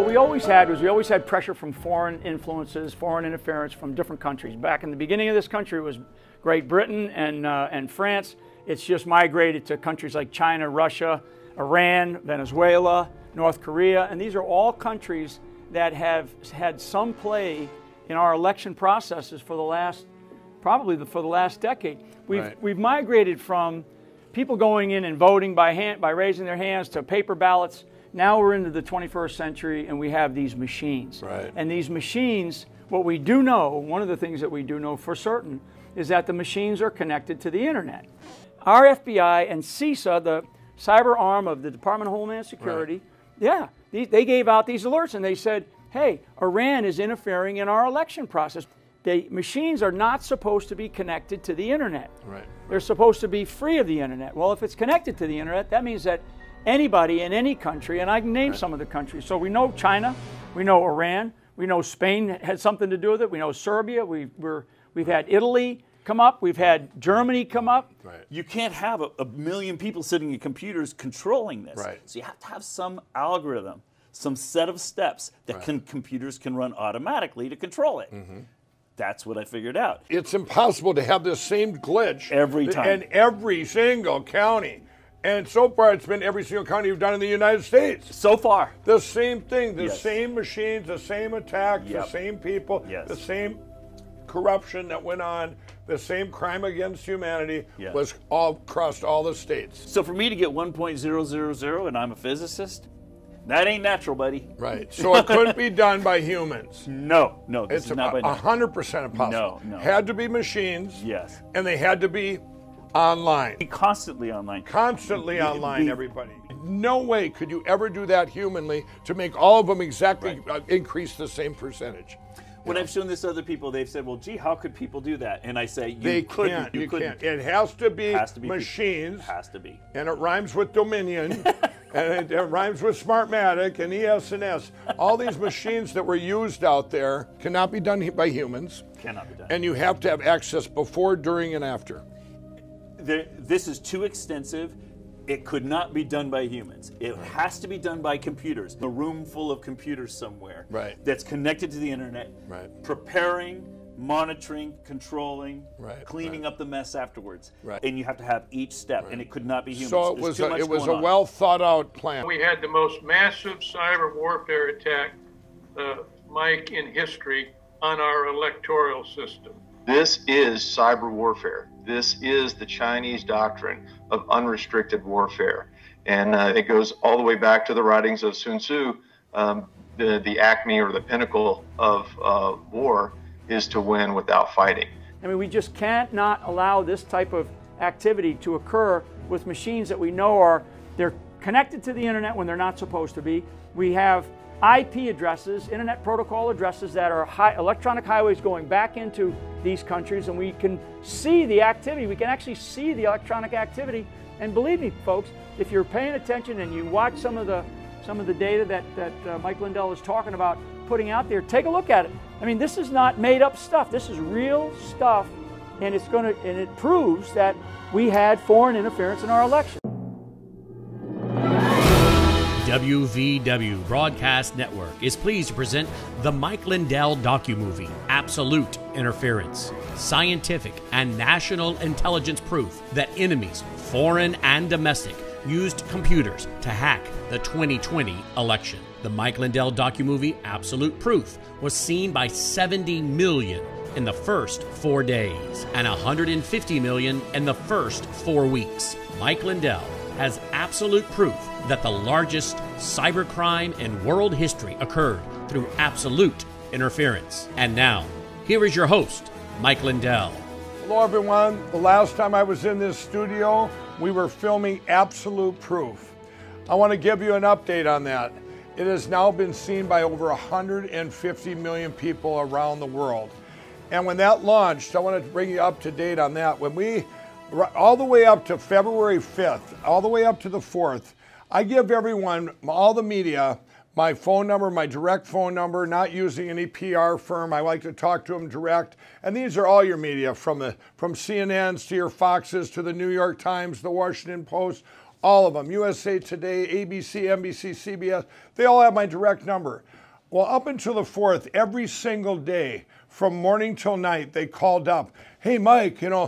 we always had was we always had pressure from foreign influences, foreign interference from different countries. Back in the beginning of this country, it was Great Britain and France. It's just migrated to countries like China, Russia, Iran, Venezuela, North Korea, and these are all countries that have had some play in our election processes for the last, probably for the last decade. We've migrated from people going in and voting by raising their hands to paper ballots. Now we're into the 21st century and we have these machines. Right. And these machines, what we do know, one of the things that we do know for certain, is that the machines are connected to the internet. Our FBI and CISA, the cyber arm of the Department of Homeland Security, they gave out these alerts and they said, hey, Iran is interfering in our election process. The machines are not supposed to be connected to the internet. Right. They're supposed to be free of the internet. Well, if it's connected to the internet, that means that anybody in any country, and I can name some of the countries. So we know China, we know Iran, we know Spain had something to do with it, we know Serbia, we've had Italy come up, we've had Germany come up. Right. You can't have a million people sitting at computers controlling this. Right. So you have to have some algorithm, some set of steps that computers can run automatically to control it. Mm-hmm. That's what I figured out. It's impossible to have this same glitch every time. In every single county. And so far, it's been every single county you've done in the United States. So far. The same thing, the same machines, the same attacks, the same people, the same corruption that went on, the same crime against humanity was all across all the states. So for me to get 1.000 and I'm a physicist, that ain't natural, buddy. Right. So it couldn't be done by humans. No, this It's is not by 100% impossible. No. Had to be machines. Yes. And they had to be online. Constantly online. Constantly online, everybody. No way could you ever do that humanly to make all of them exactly increase the same percentage. When I've shown this to other people, they've said, well, gee, how could people do that? And I say, you couldn't. It has to be machines. It has to be. And it rhymes with Dominion. And it rhymes with Smartmatic and ES&S. All these machines that were used out there cannot be done by humans. Cannot be done. And you have to have access before, during, and after. This is too extensive. It could not be done by humans. It has to be done by computers. A room full of computers somewhere that's connected to the internet, preparing, monitoring, controlling, cleaning up the mess afterwards. And you have to have each step, and it could not be humans. So it was a well thought out plan. We had the most massive cyber warfare attack, Mike, in history on our electoral system. This is cyber warfare. This is the Chinese doctrine of unrestricted warfare. And it goes all the way back to the writings of Sun Tzu. The acme or the pinnacle of war is to win without fighting. I mean, we just can't not allow this type of activity to occur with machines that we know they're connected to the internet when they're not supposed to be. We have IP addresses, internet protocol addresses that are electronic highways going back into these countries, and we can see the activity. We can actually see the electronic activity. And believe me, folks, if you're paying attention and you watch some of the data that Mike Lindell is talking about putting out there, take a look at it. I mean, this is not made up stuff. This is real stuff, and it proves that we had foreign interference in our election. WVW Broadcast Network is pleased to present the Mike Lindell docu-movie, Absolute Interference. Scientific and national intelligence proof that enemies, foreign and domestic, used computers to hack the 2020 election. The Mike Lindell docu-movie, Absolute Proof, was seen by 70 million in the first 4 days and 150 million in the first 4 weeks. Mike Lindell has absolute proof that the largest cybercrime in world history occurred through absolute interference. And now, here is your host, Mike Lindell. Hello, everyone. The last time I was in this studio, we were filming Absolute Proof. I want to give you an update on that. It has now been seen by over 150 million people around the world. And when that launched, I want to bring you up to date on that. When we all the way up to February 5th, all the way up to the 4th, I give everyone, all the media, my phone number, my direct phone number, not using any PR firm. I like to talk to them direct. And these are all your media, from CNNs to your Foxes to the New York Times, the Washington Post, All of them, USA Today, ABC, NBC, CBS, they all have my direct number. Well, up until the 4th, every single day, from morning till night, they called up. Hey, Mike, you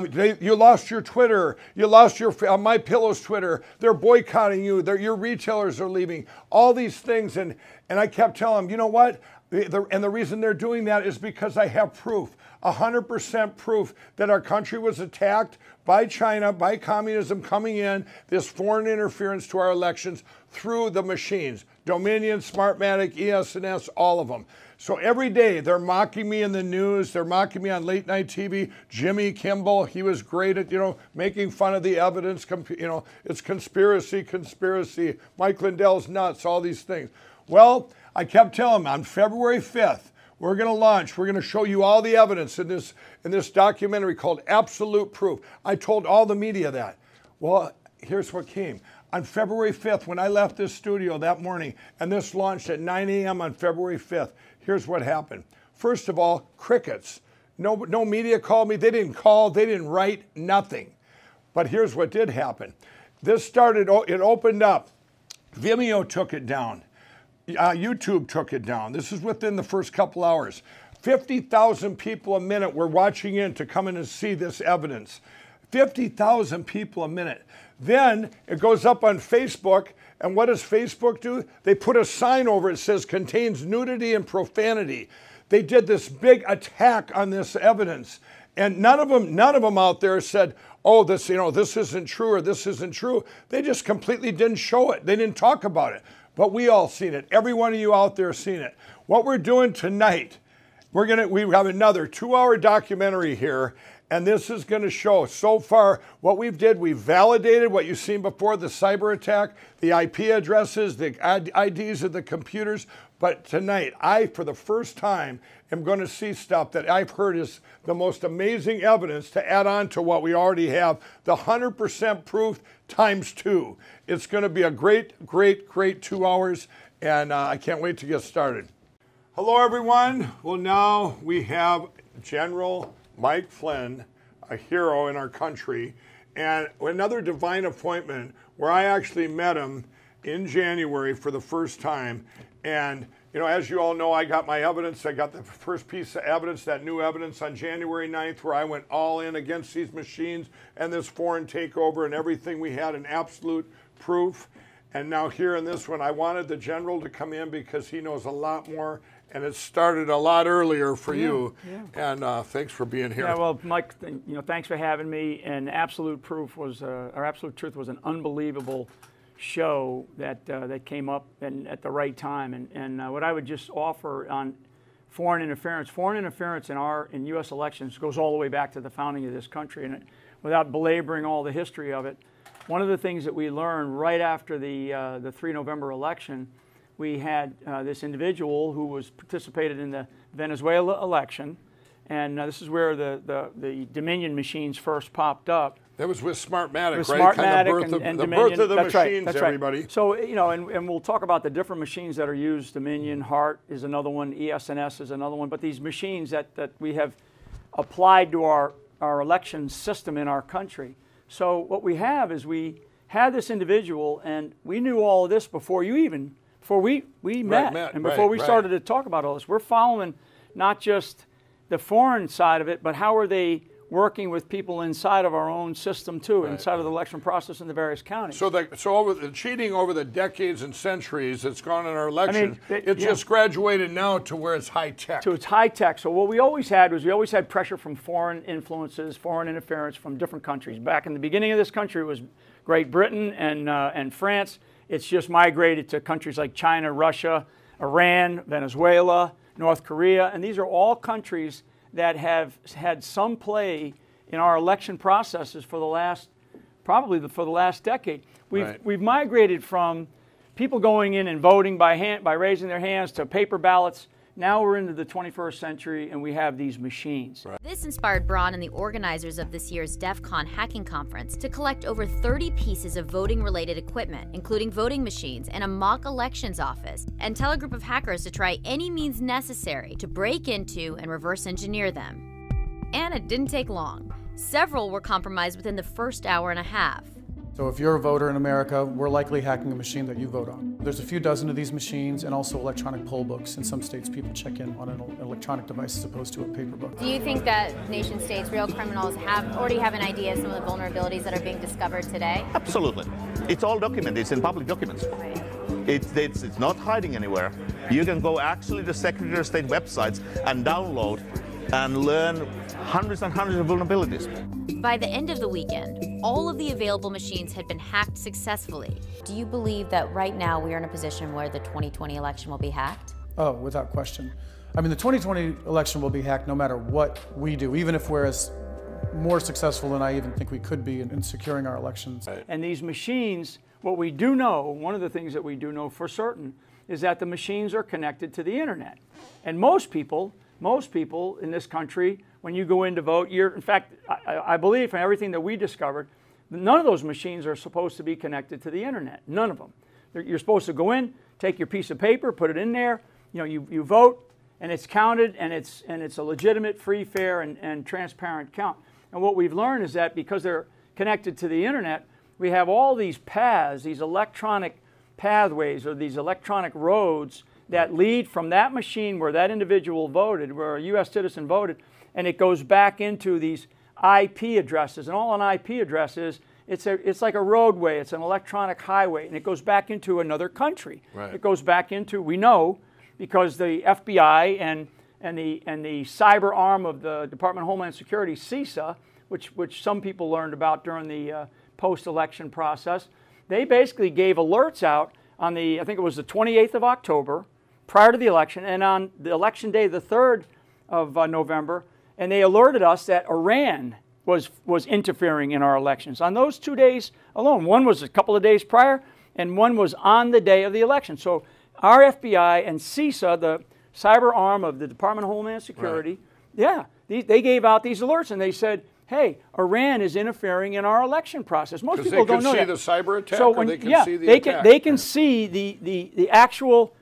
lost your Twitter. You lost your MyPillow's Twitter. They're boycotting you. Your retailers are leaving. All these things. And I kept telling them, you know what? And the reason they're doing that is because I have proof, 100% proof that our country was attacked by China, by communism coming in, this foreign interference to our elections through the machines, Dominion, Smartmatic, ES&S, all of them. So every day they're mocking me in the news, they're mocking me on late night TV. Jimmy Kimmel, he was great at, making fun of the evidence, it's conspiracy. Mike Lindell's nuts, all these things. Well, I kept telling them on February 5th, we're going to show you all the evidence in this documentary called Absolute Proof. I told all the media that. Well, here's what came. On February 5th, when I left this studio that morning, and this launched at 9 a.m. on February 5th, here's what happened. First of all, crickets. No media called me. They didn't call. They didn't write. Nothing. But here's what did happen. It opened up. Vimeo took it down. YouTube took it down. This is within the first couple hours. 50,000 people a minute were watching in to come in and see this evidence. 50,000 people a minute. Then it goes up on Facebook, and what does Facebook do? They put a sign over it that says contains nudity and profanity. They did this big attack on this evidence, and none of them out there said, oh, this isn't true or this isn't true. They just completely didn't show it. They didn't talk about it. But we all seen it. Every one of you out there seen it. What we're doing tonight, we have another 2-hour documentary here, and this is going to show so far what we've validated what you've seen before, the cyber attack, the IP addresses, the IDs of the computers. But tonight, for the first time, am going to see stuff that I've heard is the most amazing evidence to add on to what we already have, the 100% proof times 2. It's going to be a great, great, great 2 hours, and I can't wait to get started. Hello, everyone. Well, now we have General Mike Flynn, a hero in our country, and another divine appointment where I actually met him in January for the first time. And, as you all know, I got my evidence. I got the first piece of evidence, that new evidence on January 9th, where I went all in against these machines and this foreign takeover and everything. We had an absolute proof. And now here in this one, I wanted the general to come in because he knows a lot more. And it started a lot earlier for you. Yeah. And thanks for being here. Yeah, well, Mike, thanks for having me. And Absolute Truth was an unbelievable show that came up at the right time. And what I would just offer on foreign interference in U.S. elections goes all the way back to the founding of this country. And without belaboring all the history of it, one of the things that we learned right after the 3 November election, we had this individual who participated in the Venezuela election, and this is where the Dominion machines first popped up. That was with Smartmatic, with right? Smartmatic The birth of the machines, right. everybody. So, and we'll talk about the different machines that are used. Dominion, HART is another one, ES&S is another one, but these machines that we have applied to our election system in our country. So what we have is we had this individual, and we knew all of this before we met, and before we started to talk about all this. We're following not just the foreign side of it, but how are they working with people inside of our own system too, inside of the election process in the various counties. So over the cheating over the decades and centuries that's gone in our elections, it's just graduated now to where it's high tech. To it's high tech. So what we always had pressure from foreign influences, foreign interference from different countries. Back in the beginning of this country, it was Great Britain and France. It's just migrated to countries like China, Russia, Iran, Venezuela, North Korea, and these are all countries that have had some play in our election processes for the last decade. We've migrated from people going in and voting by raising their hands to paper ballots. Now we're into the 21st century, and we have these machines. Right. This inspired Braun and the organizers of this year's DEF CON hacking conference to collect over 30 pieces of voting-related equipment, including voting machines and a mock elections office, and tell a group of hackers to try any means necessary to break into and reverse engineer them. And it didn't take long. Several were compromised within the first hour and a half. So if you're a voter in America, we're likely hacking a machine that you vote on. There's a few dozen of these machines and also electronic poll books. In some states, people check in on an electronic device as opposed to a paper book. Do you think that nation states, real criminals, already have an idea of some of the vulnerabilities that are being discovered today? Absolutely. It's all documented. It's in public documents. Right. It's not hiding anywhere. You can go actually to Secretary of State websites and download and learn hundreds and hundreds of vulnerabilities. By the end of the weekend, all of the available machines had been hacked successfully. Do you believe that right now we are in a position where the 2020 election will be hacked? Oh, without question. I mean, the 2020 election will be hacked no matter what we do, even if we're as more successful than I even think we could be in securing our elections. And these machines, what we do know, one of the things that we do know for certain, is that the machines are connected to the internet. And most people in this country, when you go in to vote, in fact, I believe from everything that we discovered, none of those machines are supposed to be connected to the internet. None of them. You're supposed to go in, take your piece of paper, put it in there, you vote, and it's counted, and it's a legitimate, free, fair, and transparent count. And what we've learned is that because they're connected to the internet, we have all these paths, these electronic pathways, or these electronic roads that lead from that machine where that individual voted, where a U.S. citizen voted, and it goes back into these IP addresses. And all an IP address is, it's like a roadway, it's an electronic highway, and it goes back into another country. Right. It goes back into, we know, because the FBI and the cyber arm of the Department of Homeland Security, CISA, which some people learned about during the post-election process, they basically gave alerts out on I think it was the 28th of October, prior to the election, and on the election day, the 3rd of November, and they alerted us that Iran was interfering in our elections. On those 2 days alone, one was a couple of days prior, and one was on the day of the election. So our FBI and CISA, the cyber arm of the Department of Homeland Security, they gave out these alerts, and they said, hey, Iran is interfering in our election process. Most people don't know that. They can see the cyber attack, or they can see the attack? They can see the actual,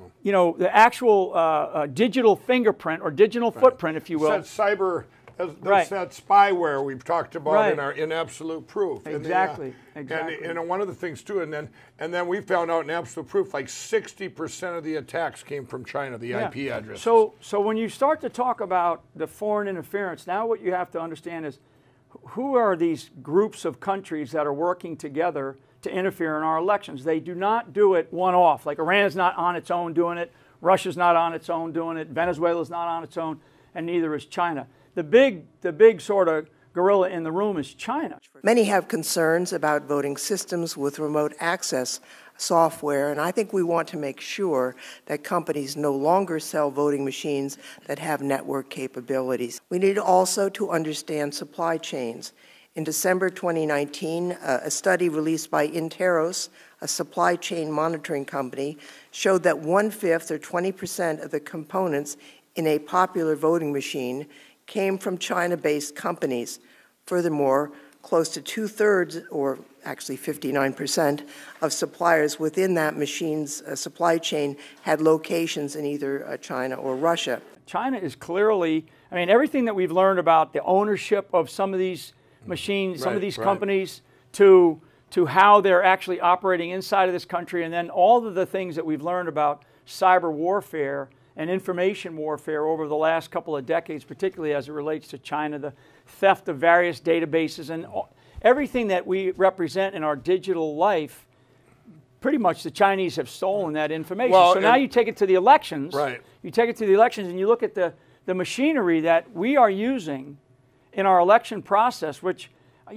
digital fingerprint or digital footprint, if you will. That's cyber. That's that spyware we've talked about in Absolute Proof. Exactly. And one of the things too, and then we found out in Absolute Proof, like 60% of the attacks came from China, the IP addresses. So when you start to talk about the foreign interference, now what you have to understand is who are these groups of countries that are working together to interfere in our elections? They do not do it one-off. Like Iran's not on its own doing it, Russia's not on its own doing it, Venezuela's not on its own, and neither is China. The big sort of gorilla in the room is China. Many have concerns about voting systems with remote access software, and I think we want to make sure that companies no longer sell voting machines that have network capabilities. We need also to understand supply chains. In December 2019, a study released by Interos, a supply chain monitoring company, showed that 1/5 or 20% of the components in a popular voting machine came from China-based companies. Furthermore, close to 2/3, or actually 59%, of suppliers within that machine's supply chain had locations in either China or Russia. China is clearly, everything that we've learned about the ownership of some of these machines, some of these companies, to how they're actually operating inside of this country, and then all of the things that we've learned about cyber warfare and information warfare over the last couple of decades, particularly as it relates to China, the theft of various databases, and everything that we represent in our digital life, pretty much the Chinese have stolen that information. So now you take it to the elections. Right. You take it to the elections and you look at the machinery that we are using in our election process, which,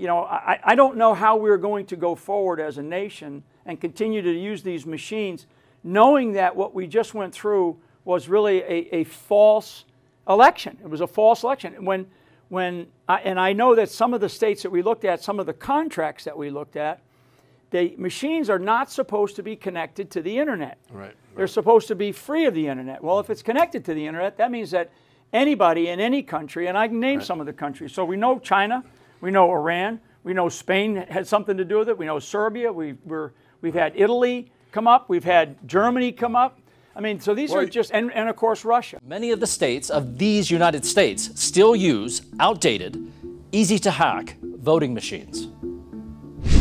I don't know how we're going to go forward as a nation and continue to use these machines, knowing that what we just went through was really a false election. It was a false election. And I know that some of the states that we looked at, some of the contracts that we looked at, the machines are not supposed to be connected to the internet. Right. They're supposed to be free of the internet. Well, if it's connected to the internet, that means that anybody in any country, and I can name some of the countries. So we know China, we know Iran, we know Spain had something to do with it, we know Serbia, we've had Italy come up, we've had Germany come up. So these are just, and of course Russia. Many of the states of these United States still use outdated, easy to hack voting machines.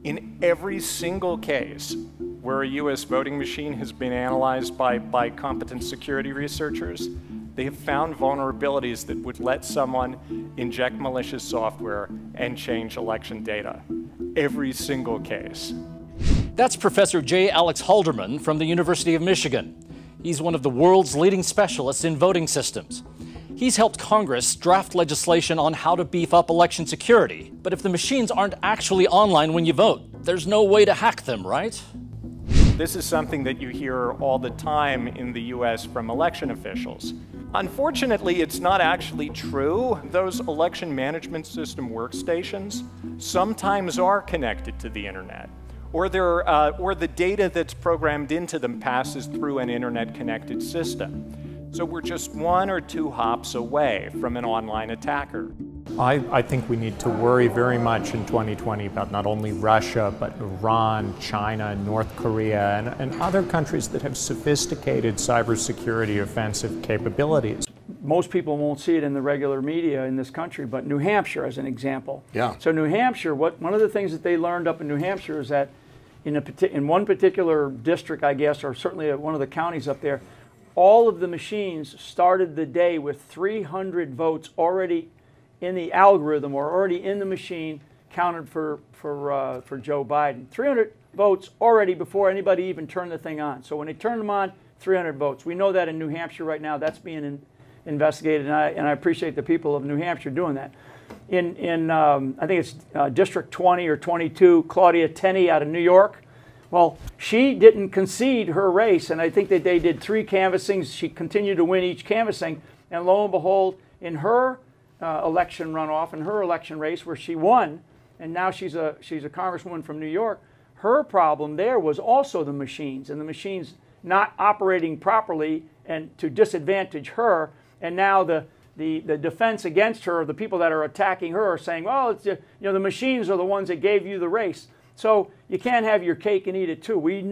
In every single case where a U.S. voting machine has been analyzed by competent security researchers, they have found vulnerabilities that would let someone inject malicious software and change election data. Every single case. That's Professor J. Alex Halderman from the University of Michigan. He's one of the world's leading specialists in voting systems. He's helped Congress draft legislation on how to beef up election security. But if the machines aren't actually online when you vote, there's no way to hack them, right? This is something that you hear all the time in the U.S. from election officials. Unfortunately, it's not actually true. Those election management system workstations sometimes are connected to the internet, or the data that's programmed into them passes through an internet-connected system. So we're just 1 or 2 hops away from an online attacker. I think we need to worry very much in 2020 about not only Russia, but Iran, China, North Korea, and other countries that have sophisticated cybersecurity offensive capabilities. Most people won't see it in the regular media in this country, but New Hampshire as an example. Yeah. So New Hampshire, one of the things that they learned up in New Hampshire is that in one particular district, I guess, or certainly one of the counties up there, all of the machines started the day with 300 votes already in the algorithm or already in the machine counted for Joe Biden. 300 votes already before anybody even turned the thing on. So when they turned them on, 300 votes. We know that in New Hampshire right now. That's being investigated, and I appreciate the people of New Hampshire doing that. I think it's District 20 or 22, Claudia Tenney out of New York. Well, she didn't concede her race, and I think that they did 3 canvassings. She continued to win each canvassing, and lo and behold, in her election runoff, in her election race where she won, and now she's a congresswoman from New York, her problem there was also the machines, and the machines not operating properly and to disadvantage her, and now the defense against her, the people that are attacking her are saying, well, it's, the machines are the ones that gave you the race. So you can't have your cake and eat it too. We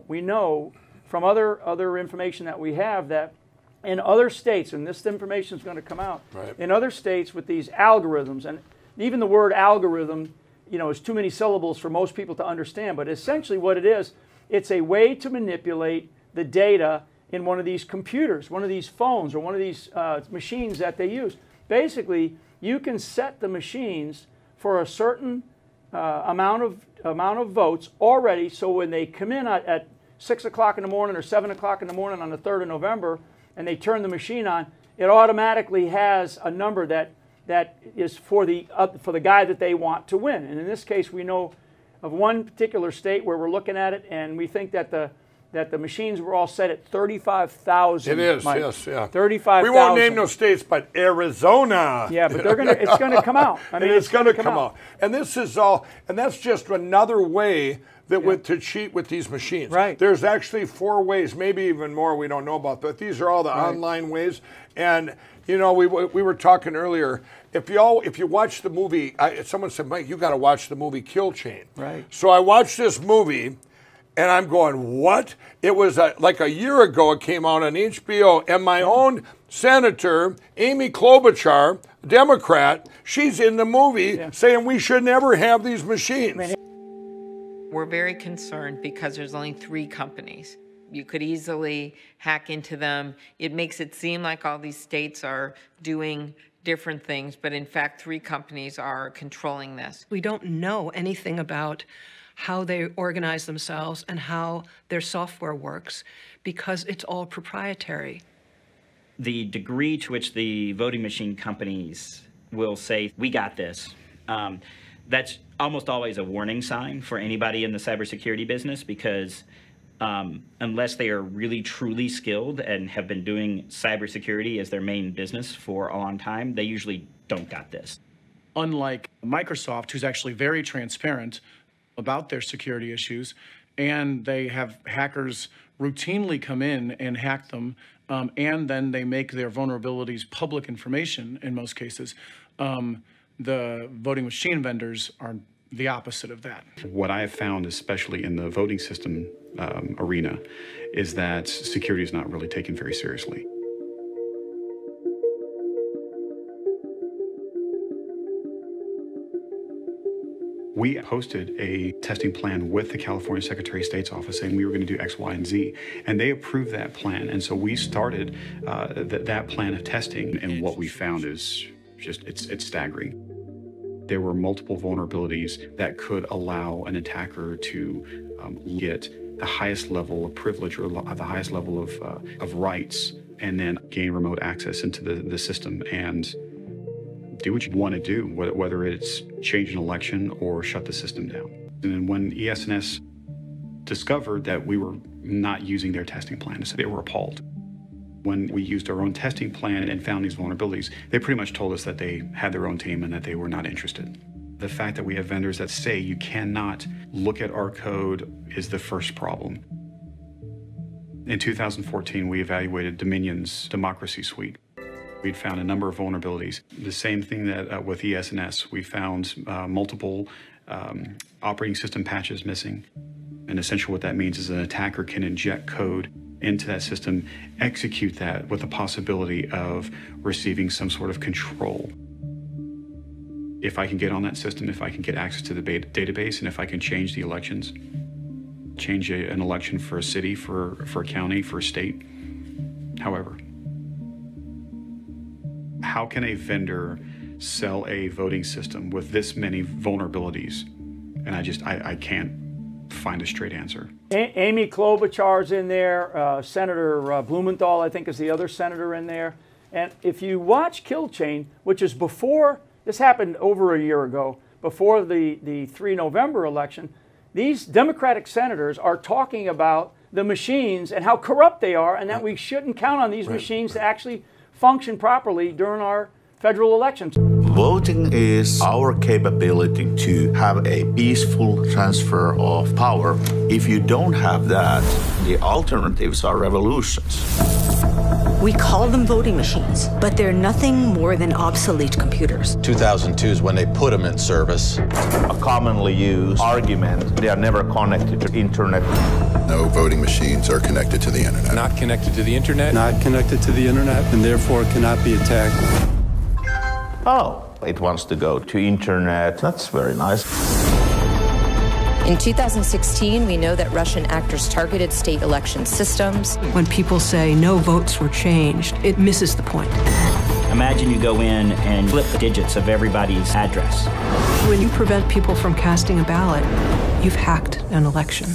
know from other information that we have that in other states, and this information is going to come out, right, in other states with these algorithms, and even the word algorithm, is too many syllables for most people to understand, but essentially what it is, it's a way to manipulate the data in one of these computers, one of these phones, or one of these machines that they use. Basically, you can set the machines for a certain amount of votes already, so when they come in at 6 o'clock in the morning or 7 o'clock in the morning on the 3rd of November and they turn the machine on, it automatically has a number that is for the guy that they want to win. And in this case, we know of one particular state where we're looking at it, and we think that the machines were all set at 35,000. It is, Mike. yes, yeah. 35,000. We won't name no states, but Arizona. Yeah, but it's going to come out. I mean, it's going to come out. And this is all, and that's just another way to cheat with these machines. Right. There's actually 4 ways, maybe even more we don't know about, but these are all the online ways. And we were talking earlier. If you watch the movie, someone said, Mike, you got to watch the movie Kill Chain. Right. So I watched this movie. And I'm going, what? It was like a year ago it came out on HBO, and my own senator, Amy Klobuchar, Democrat, she's in the movie saying we should never have these machines. We're very concerned because there's only 3 companies. You could easily hack into them. It makes it seem like all these states are doing different things, but in fact 3 companies are controlling this. We don't know anything about how they organize themselves and how their software works because it's all proprietary. The degree to which the voting machine companies will say, we got this, that's almost always a warning sign for anybody in the cybersecurity business because unless they are really truly skilled and have been doing cybersecurity as their main business for a long time, they usually don't got this. Unlike Microsoft, who's actually very transparent about their security issues, and they have hackers routinely come in and hack them, and then they make their vulnerabilities public information in most cases. The voting machine vendors are the opposite of that. What I have found, especially in the voting system arena, is that security is not really taken very seriously. We posted a testing plan with the California Secretary of State's office saying we were going to do X, Y, and Z, and they approved that plan. And so we started that plan of testing, and what we found is just, it's staggering. There were multiple vulnerabilities that could allow an attacker to get the highest level of privilege or the highest level of rights, and then gain remote access into the system and do what you want to do, whether it's change an election or shut the system down. And then when ES&S discovered that we were not using their testing plan, they were appalled. When we used our own testing plan and found these vulnerabilities, they pretty much told us that they had their own team and that they were not interested. The fact that we have vendors that say you cannot look at our code is the first problem. In 2014, we evaluated Dominion's Democracy Suite. We'd found a number of vulnerabilities. The same thing that with ES&S, we found multiple operating system patches missing. And essentially what that means is an attacker can inject code into that system, execute that with the possibility of receiving some sort of control. If I can get on that system, if I can get access to the database, and if I can change the elections, change an election for a city, for a county, for a state, however. How can a vendor sell a voting system with this many vulnerabilities? And I can't find a straight answer. Amy Klobuchar's in there. Senator Blumenthal, I think, is the other senator in there. And if you watch Kill Chain, which is before, this happened over a year ago, before the 3 November election, these Democratic senators are talking about the machines and how corrupt they are, and that we shouldn't count on these machines to actually function properly during our federal elections. Voting is our capability to have a peaceful transfer of power. If you don't have that, the alternatives are revolutions. We call them voting machines, but they're nothing more than obsolete computers. 2002 is when they put them in service. A commonly used argument, they are never connected to internet. No voting machines are connected to the internet. Not connected to the internet. Not connected to the internet, and therefore cannot be attacked. Oh, it wants to go to internet. That's very nice. In 2016, we know that Russian actors targeted state election systems. When people say no votes were changed, it misses the point. Imagine you go in and flip the digits of everybody's address. When you prevent people from casting a ballot, you've hacked an election.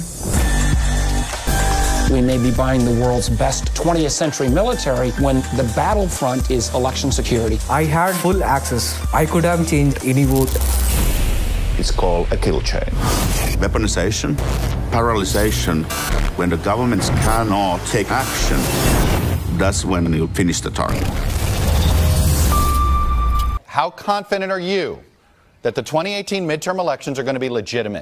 We may be buying the world's best 20th century military when the battlefront is election security. I had full access. I could have changed any vote. It's called a kill chain. Weaponization, paralyzation, when the governments cannot take action, that's when you finish the target. How confident are you that the 2018 midterm elections are going to be legitimate?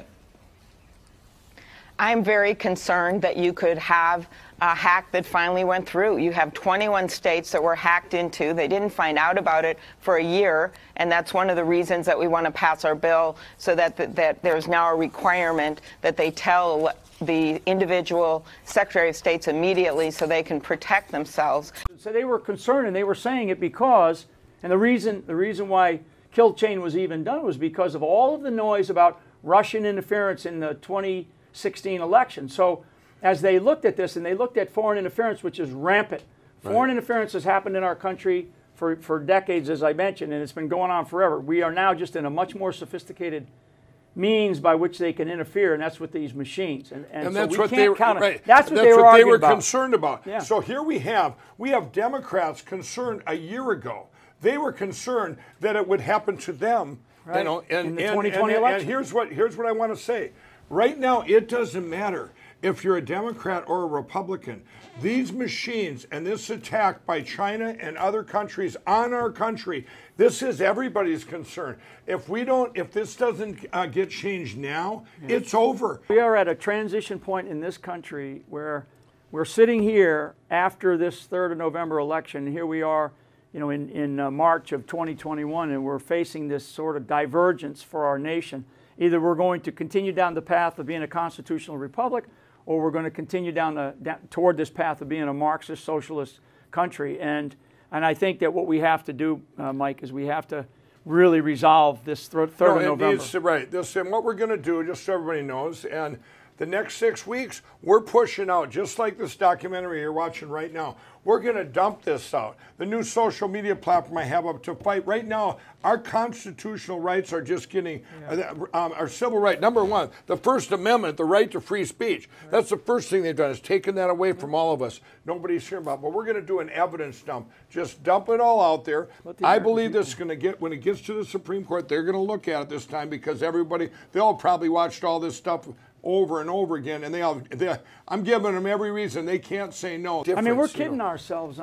I'm very concerned that you could have a hack that finally went through. You have 21 states that were hacked into. They didn't find out about it for a year, and that's one of the reasons that we want to pass our bill so that there's now a requirement that they tell the individual Secretary of States immediately so they can protect themselves. So they were concerned, and they were saying it because, and the reason why Kill Chain was even done was because of all of the noise about Russian interference in the 2016 election. So as they looked at this, and they looked at foreign interference, which is rampant. Foreign interference has happened in our country for decades, as I mentioned, and it's been going on forever. We are now just in a much more sophisticated means by which they can interfere, and that's with these machines. And so that's we what can't they were, count it. right. That's what they were concerned about. Yeah. So here we have Democrats concerned a year ago. They were concerned that it would happen to them, right. You know, in the 2020 election. And here's what I want to say. Right now, it doesn't matter if you're a Democrat or a Republican. These machines and this attack by China and other countries on our country, this is everybody's concern. If this doesn't get changed now, it's over. We are at a transition point in this country where we're sitting here after this 3rd of November election. And here we are, you know, in March of 2021, and we're facing this sort of divergence for our nation. Either we're going to continue down the path of being a constitutional republic, or we're going to continue toward this path of being a Marxist socialist country. And I think that what we have to do, Mike, is we have to really resolve this 3rd of November. Needs to, right. And what we're going to do, just so everybody knows, and the next 6 weeks, we're pushing out, just like this documentary you're watching right now. We're going to dump this out. The new social media platform I have up to fight. Right now, our constitutional rights are just getting, our civil right. Number one, the First Amendment, the right to free speech. Right. That's the first thing they've done, is taken that away from all of us. Nobody's hearing about it. But we're going to do an evidence dump. Just dump it all out there. I believe this is going to get, when it gets to the Supreme Court, they're going to look at it this time, because everybody, they all probably watched all this stuff over and over again, and I'm giving them every reason they can't say no. I mean, we're kidding ourselves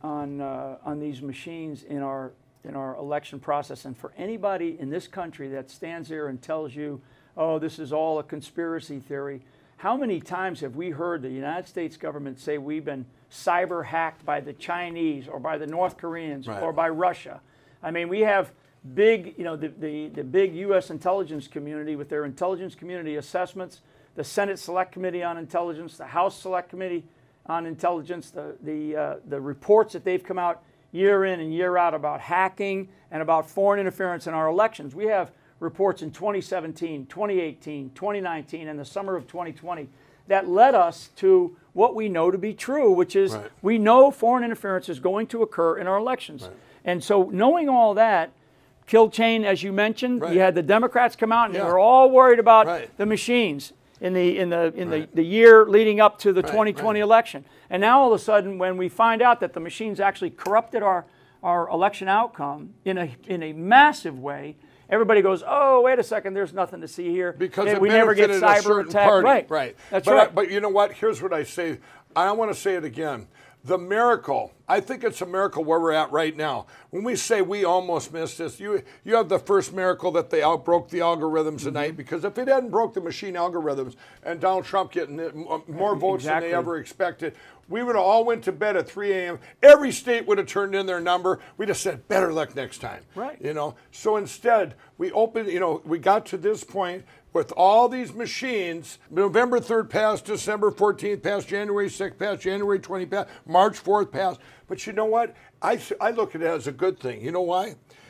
on these machines in our election process. And for anybody in this country that stands there and tells you, "Oh, this is all a conspiracy theory," how many times have we heard the United States government say we've been cyber hacked by the Chinese or by the North Koreans or by Russia? I mean, we have big, the big U.S. intelligence community with their intelligence community assessments, the Senate Select Committee on Intelligence, the House Select Committee on Intelligence, the reports that they've come out year in and year out about hacking and about foreign interference in our elections. We have reports in 2017, 2018, 2019, and the summer of 2020 that led us to what we know to be true, which is we know foreign interference is going to occur in our elections. And so knowing all that, kill chain, as you mentioned, you had the Democrats come out and they were all worried about the machines in the year leading up to the 2020 election. And now all of a sudden, when we find out that the machines actually corrupted our election outcome in a massive way, everybody goes, "Oh, wait a second, there's nothing to see here." Because we never get cyber attacked. Right. That's right. But you know what? Here's what I say. I want to say it again. The miracle, I think it's a miracle where we're at right now. When we say we almost missed this, you have the first miracle that they outbroke the algorithms tonight, because if it hadn't broke the machine algorithms and Donald Trump getting more votes than they ever expected, we would have all went to bed at 3 a.m. Every state would have turned in their number. We'd have said, better luck next time. Right. So instead, we opened, we got to this point with all these machines. November 3rd passed, December 14th passed, January 6th passed, January 20th passed, March 4th passed. But you know what? I look at it as a good thing. You know why?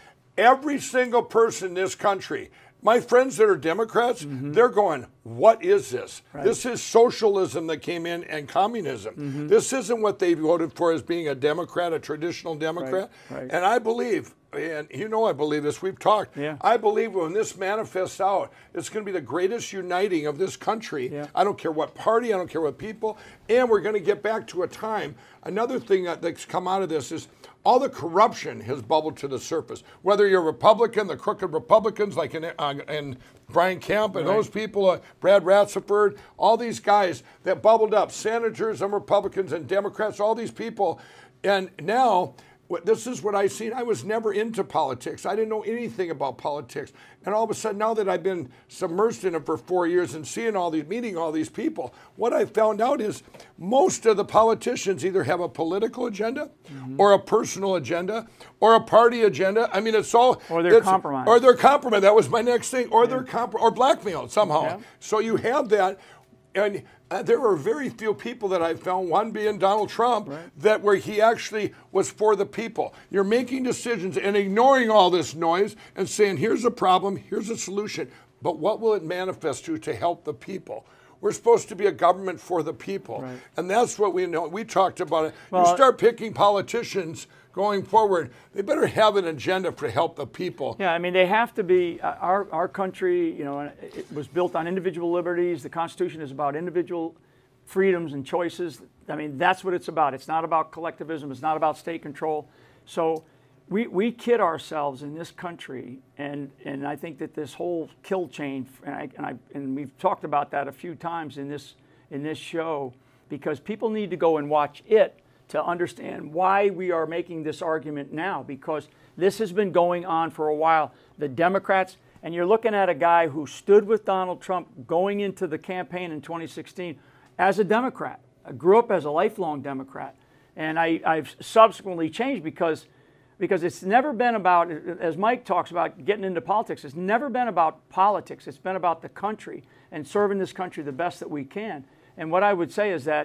Every single person in this country, my friends that are Democrats, they're going, what is this? This is socialism that came in, and communism. This isn't what they voted for as being a Democrat, a traditional Democrat. And I believe, and I believe this, we've talked, I believe when this manifests out, it's going to be the greatest uniting of this country. I don't care what party, I don't care what people, and we're going to get back to a time. Another thing that's come out of this is all the corruption has bubbled to the surface. Whether you're a Republican, the crooked Republicans like in Brian Kemp and those people, Brad Ratsiford, all these guys that bubbled up, senators and Republicans and Democrats, all these people. And now, this is what I've seen. I was never into politics. I didn't know anything about politics. And all of a sudden, now that I've been submersed in it for 4 years and meeting all these people, what I found out is most of the politicians either have a political agenda or a personal agenda or a party agenda. I mean, it's all... Or they're compromised. Or they're compromised. That was my next thing. Or they're or blackmailed somehow. So you have that. And there were very few people that I found, one being Donald Trump, that where he actually was for the people. You're making decisions and ignoring all this noise and saying, here's a problem, here's a solution, but what will it manifest to help the people? We're supposed to be a government for the people. And that's what we know. We talked about it. You start picking politicians going forward, they better have an agenda to help the people. Yeah, I mean, they have to be, our country, it was built on individual liberties. The Constitution is about individual freedoms and choices. I mean, that's what it's about. It's not about collectivism. It's not about state control. So we kid ourselves in this country, and I think that this whole kill chain, and we've talked about that a few times in this show, because people need to go and watch it to understand why we are making this argument now, because this has been going on for a while. The Democrats, and you're looking at a guy who stood with Donald Trump going into the campaign in 2016 as a Democrat. I grew up as a lifelong Democrat, and I've subsequently changed because it's never been about, as Mike talks about getting into politics, it's never been about politics. It's been about the country and serving this country the best that we can. And what I would say is that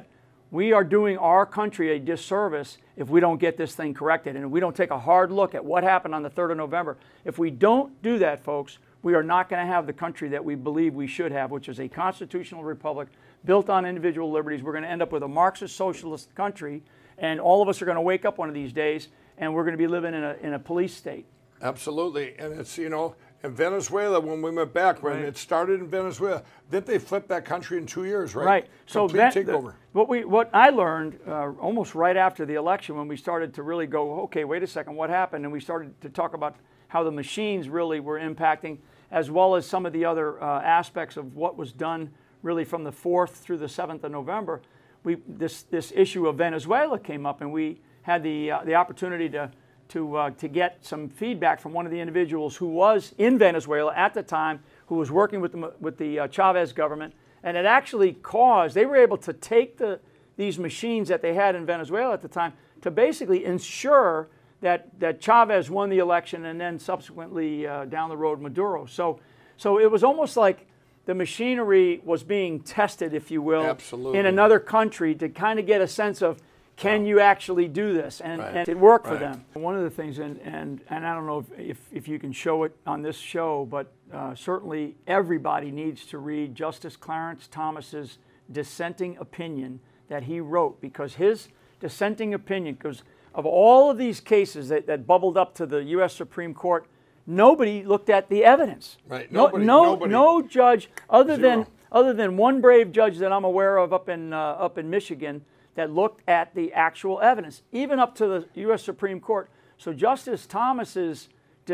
we are doing our country a disservice if we don't get this thing corrected and if we don't take a hard look at what happened on the 3rd of November. If we don't do that, folks, we are not going to have the country that we believe we should have, which is a constitutional republic built on individual liberties. We're going to end up with a Marxist socialist country, and all of us are going to wake up one of these days and we're going to be living in a police state. Absolutely. And it's, you know, in Venezuela, when we went back, when it started in Venezuela, didn't they flip that country in 2 years, right? Right. So takeover. What I learned almost right after the election, when we started to really go, okay, wait a second, what happened? And we started to talk about how the machines really were impacting, as well as some of the other aspects of what was done really from the 4th through the 7th of November. This issue of Venezuela came up, and we had the opportunity to get some feedback from one of the individuals who was in Venezuela at the time, who was working with the Chavez government, and it actually caused, they were able to take these machines that they had in Venezuela at the time to basically ensure that Chavez won the election, and then subsequently down the road Maduro. So it was almost like the machinery was being tested, if you will, Absolutely. in another country to kind of get a sense of, can you actually do this? And it worked for them. One of the things, and I don't know if you can show it on this show, but certainly everybody needs to read Justice Clarence Thomas's dissenting opinion that he wrote, because his dissenting opinion, because of all of these cases that bubbled up to the U.S. Supreme Court, nobody looked at the evidence. Right. No judge, other than one brave judge that I'm aware of up in Michigan, that looked at the actual evidence, even up to the U.S. Supreme Court. So Justice Thomas's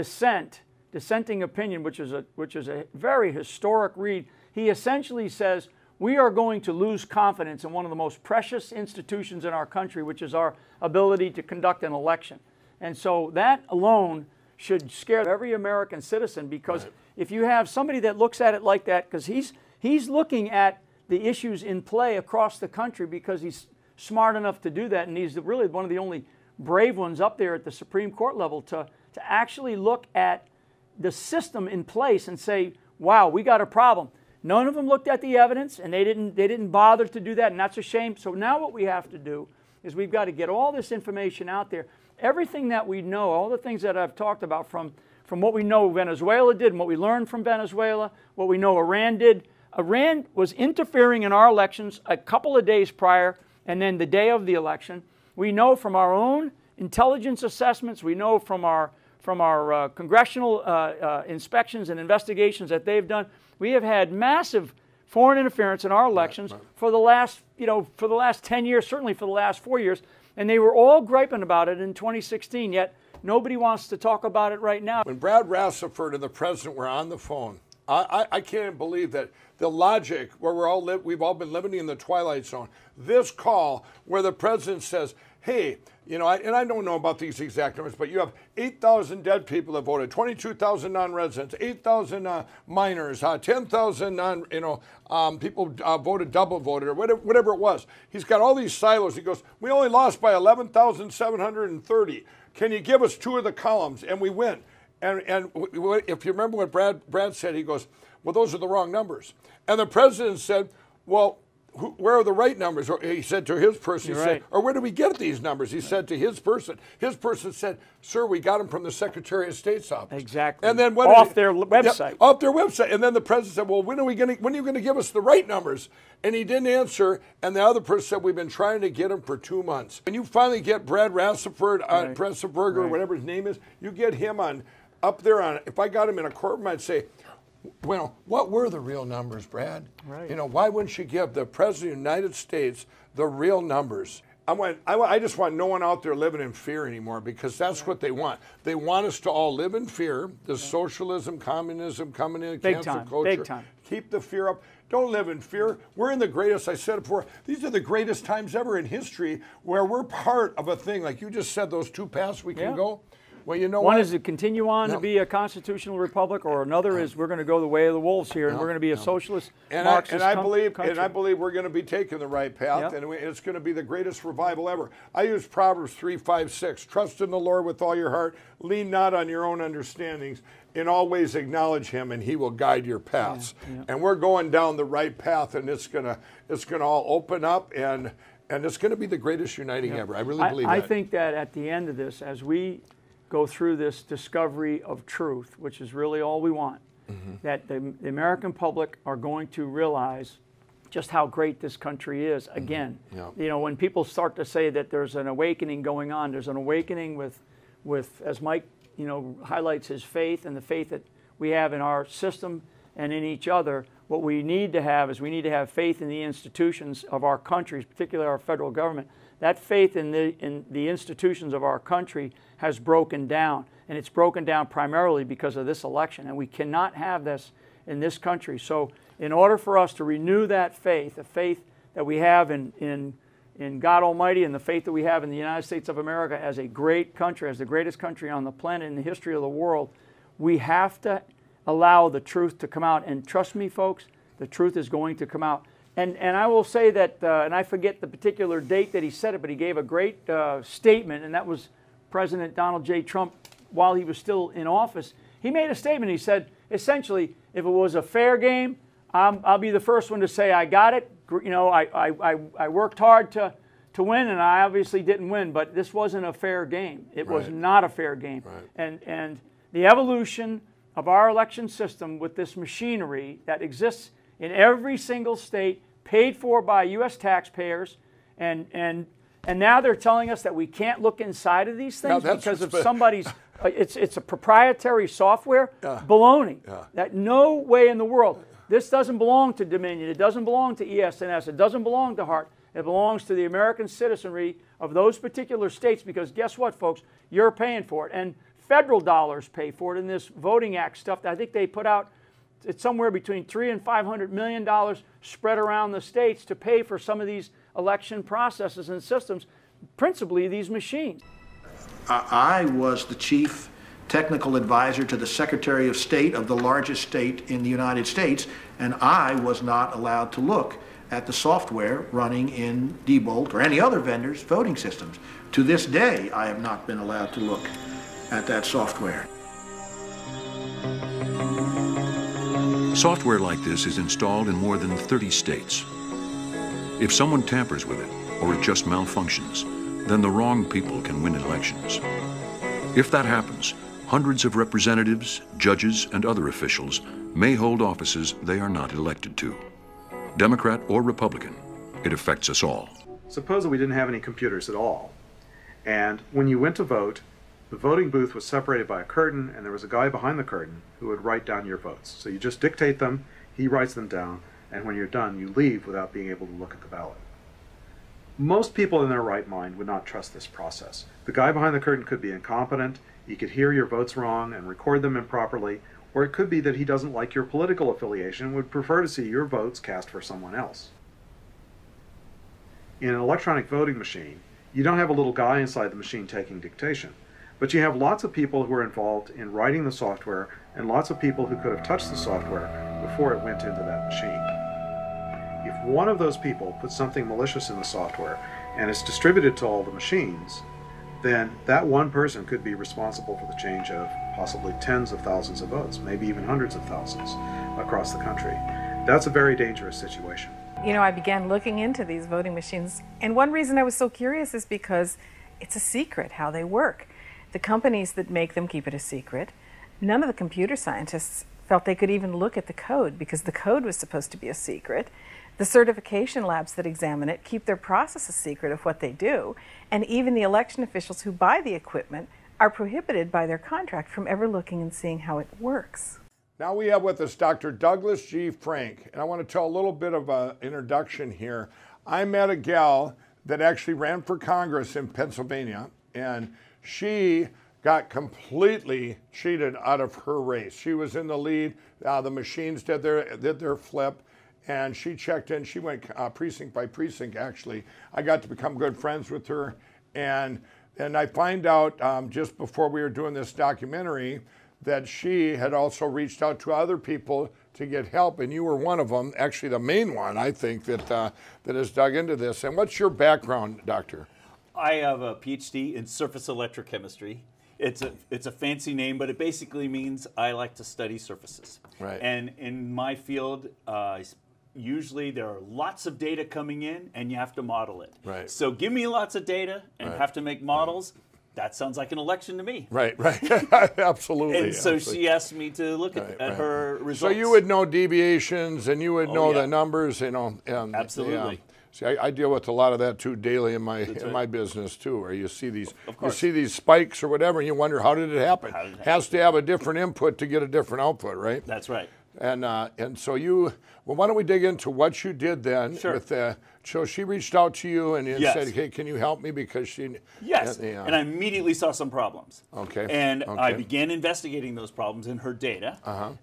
dissenting opinion, which is a very historic read, he essentially says we are going to lose confidence in one of the most precious institutions in our country, which is our ability to conduct an election. And so that alone should scare every American citizen, because if you have somebody that looks at it like that, because he's looking at the issues in play across the country, because he's smart enough to do that, and he's really one of the only brave ones up there at the Supreme Court level to actually look at the system in place and say, wow, we got a problem. None of them looked at the evidence, and they didn't bother to do that, and that's a shame. So now what we have to do is we've got to get all this information out there. Everything that we know, all the things that I've talked about, from what we know Venezuela did and what we learned from Venezuela, what we know Iran did. Iran was interfering in our elections a couple of days prior, and then the day of the election. We know from our own intelligence assessments, we know from our congressional inspections and investigations that they've done, we have had massive foreign interference in our elections for the last 10 years, certainly for the last 4 years, and they were all griping about it in 2016, yet nobody wants to talk about it right now. When Brad Rassiford and the president were on the phone, I can't believe that the logic where we've all been living in the twilight zone. This call where the president says, hey, you know, and I don't know about these exact numbers, but you have 8,000 dead people that voted, 22,000 non-residents, 8,000 minors, 10,000 people double voted, or whatever it was. He's got all these silos. He goes, we only lost by 11,730. Can you give us 2 of the columns? And we win. And if you remember what Brad said, he goes, well, those are the wrong numbers. And the president said, well, where are the right numbers? Or he said to his person, he said, or where do we get these numbers? He said to his person. His person said, sir, we got them from the Secretary of State's office. Exactly. And then off their website. Yeah, off their website. And then the president said, well, when are you going to give us the right numbers? And he didn't answer. And the other person said, we've been trying to get him for 2 months. When you finally get Brad Rassiford, Pressenberger, or whatever his name is, you get him up there on, if I got him in a courtroom, I'd say, well, what were the real numbers, Brad? Right. You know, why wouldn't you give the President of the United States the real numbers? I just want no one out there living in fear anymore, because that's what they want. They want us to all live in fear. The socialism, communism coming in, cancel culture. Big time. Keep the fear up. Don't live in fear. We're in the greatest, I said it before, these are the greatest times ever in history where we're part of a thing. Like you just said, those 2 paths we can go. Well, you know One what? is to continue on to be a constitutional republic, or another is we're going to go the way of the wolves here, and we're going to be a socialist, Marxist country. And I believe we're going to be taking the right path, and it's going to be the greatest revival ever. I use Proverbs 3:5-6. Trust in the Lord with all your heart. Lean not on your own understandings. In all ways acknowledge him, and he will guide your paths. And we're going down the right path, and it's going to all open up, and And it's going to be the greatest uniting ever. I really believe that. I think that at the end of this, as we go through this discovery of truth, which is really all we want, that the American public are going to realize just how great this country is. Again, you know, when people start to say that there's an awakening going on, there's an awakening with as Mike, you know, highlights his faith and the faith that we have in our system and in each other. What we need to have is we need to have faith in the institutions of our countries, particularly our federal government. That faith in the institutions of our country has broken down, and it's broken down primarily because of this election, and we cannot have this in this country. So in order for us to renew that faith, the faith that we have in God Almighty and the faith that we have in the United States of America as a great country, as the greatest country on the planet in the history of the world, we have to allow the truth to come out. And trust me, folks, the truth is going to come out. And I will say that, and I forget the particular date that he said it, but he gave a great statement, and that was President Donald J. Trump while he was still in office. He made a statement. He said, essentially, if it was a fair game, I'll be the first one to say I got it. You know, I worked hard to win, and I obviously didn't win, but this wasn't a fair game. It was not a fair game. And the evolution of our election system with this machinery that exists in every single state, paid for by U.S. taxpayers, and now they're telling us that we can't look inside of these things because of somebody's. It's a proprietary software. Baloney. That no way in the world. This doesn't belong to Dominion. It doesn't belong to ES&S. It doesn't belong to HART. It belongs to the American citizenry of those particular states, because guess what, folks? You're paying for it. And federal dollars pay for it in this Voting Act stuff that I think they put out. It's somewhere between $300 and $500 million spread around the states to pay for some of these election processes and systems, principally these machines. I was the chief technical advisor to the Secretary of State of the largest state in the United States, and I was not allowed to look at the software running in Diebold or any other vendor's voting systems. To this day, I have not been allowed to look at that software. Software like this is installed in more than 30 states. If someone tampers with it, or it just malfunctions, then the wrong people can win elections. If that happens, hundreds of representatives, judges, and other officials may hold offices they are not elected to. Democrat or Republican, it affects us all. Suppose that we didn't have any computers at all, and when you went to vote, the voting booth was separated by a curtain, and there was a guy behind the curtain who would write down your votes. So you just dictate them, he writes them down, and when you're done, you leave without being able to look at the ballot. Most people in their right mind would not trust this process. The guy behind the curtain could be incompetent, he could hear your votes wrong and record them improperly, or it could be that he doesn't like your political affiliation and would prefer to see your votes cast for someone else. In an electronic voting machine, you don't have a little guy inside the machine taking dictation. But you have lots of people who are involved in writing the software and lots of people who could have touched the software before it went into that machine. If one of those people puts something malicious in the software and it's distributed to all the machines, then that one person could be responsible for the change of possibly tens of thousands of votes, maybe even hundreds of thousands across the country. That's a very dangerous situation. You know, I began looking into these voting machines, and one reason I was so curious is because it's a secret how they work. The companies that make them keep it a secret. None of the computer scientists felt they could even look at the code because the code was supposed to be a secret. The certification labs that examine it keep their process a secret of what they do. And even the election officials who buy the equipment are prohibited by their contract from ever looking and seeing how it works. Now we have with us Dr. Douglas G. Frank, and I want to tell a little bit of an introduction here. I met a gal that actually ran for Congress in Pennsylvania, and she got completely cheated out of her race. She was in the lead. The machines did their flip, and she checked in. She went precinct by precinct, actually. I got to become good friends with her, and I find out just before we were doing this documentary that she had also reached out to other people to get help, and you were one of them, actually the main one, I think, that has dug into this. And what's your background, doctor? I have a PhD in surface electrochemistry. It's a fancy name, but it basically means I like to study surfaces. Right. And in my field, usually there are lots of data coming in, and you have to model it. Right. So give me lots of data and Right. have to make models. That sounds like an election to me. Right, absolutely. And so absolutely. she asked me to look at her results. So you would know deviations and you would know yeah. the numbers, you know. And, Absolutely. Yeah. See, I deal with a lot of that too daily in my business too, where you see these spikes or whatever, and you wonder how did it happen? Has to have a different input to get a different output, right? That's right. And so why don't we dig into what you did then? Sure. So she reached out to you and Yes. said, "Hey, can you help me?" Because she. Yes, and I immediately saw some problems. Okay. And I Okay. began investigating those problems in her data.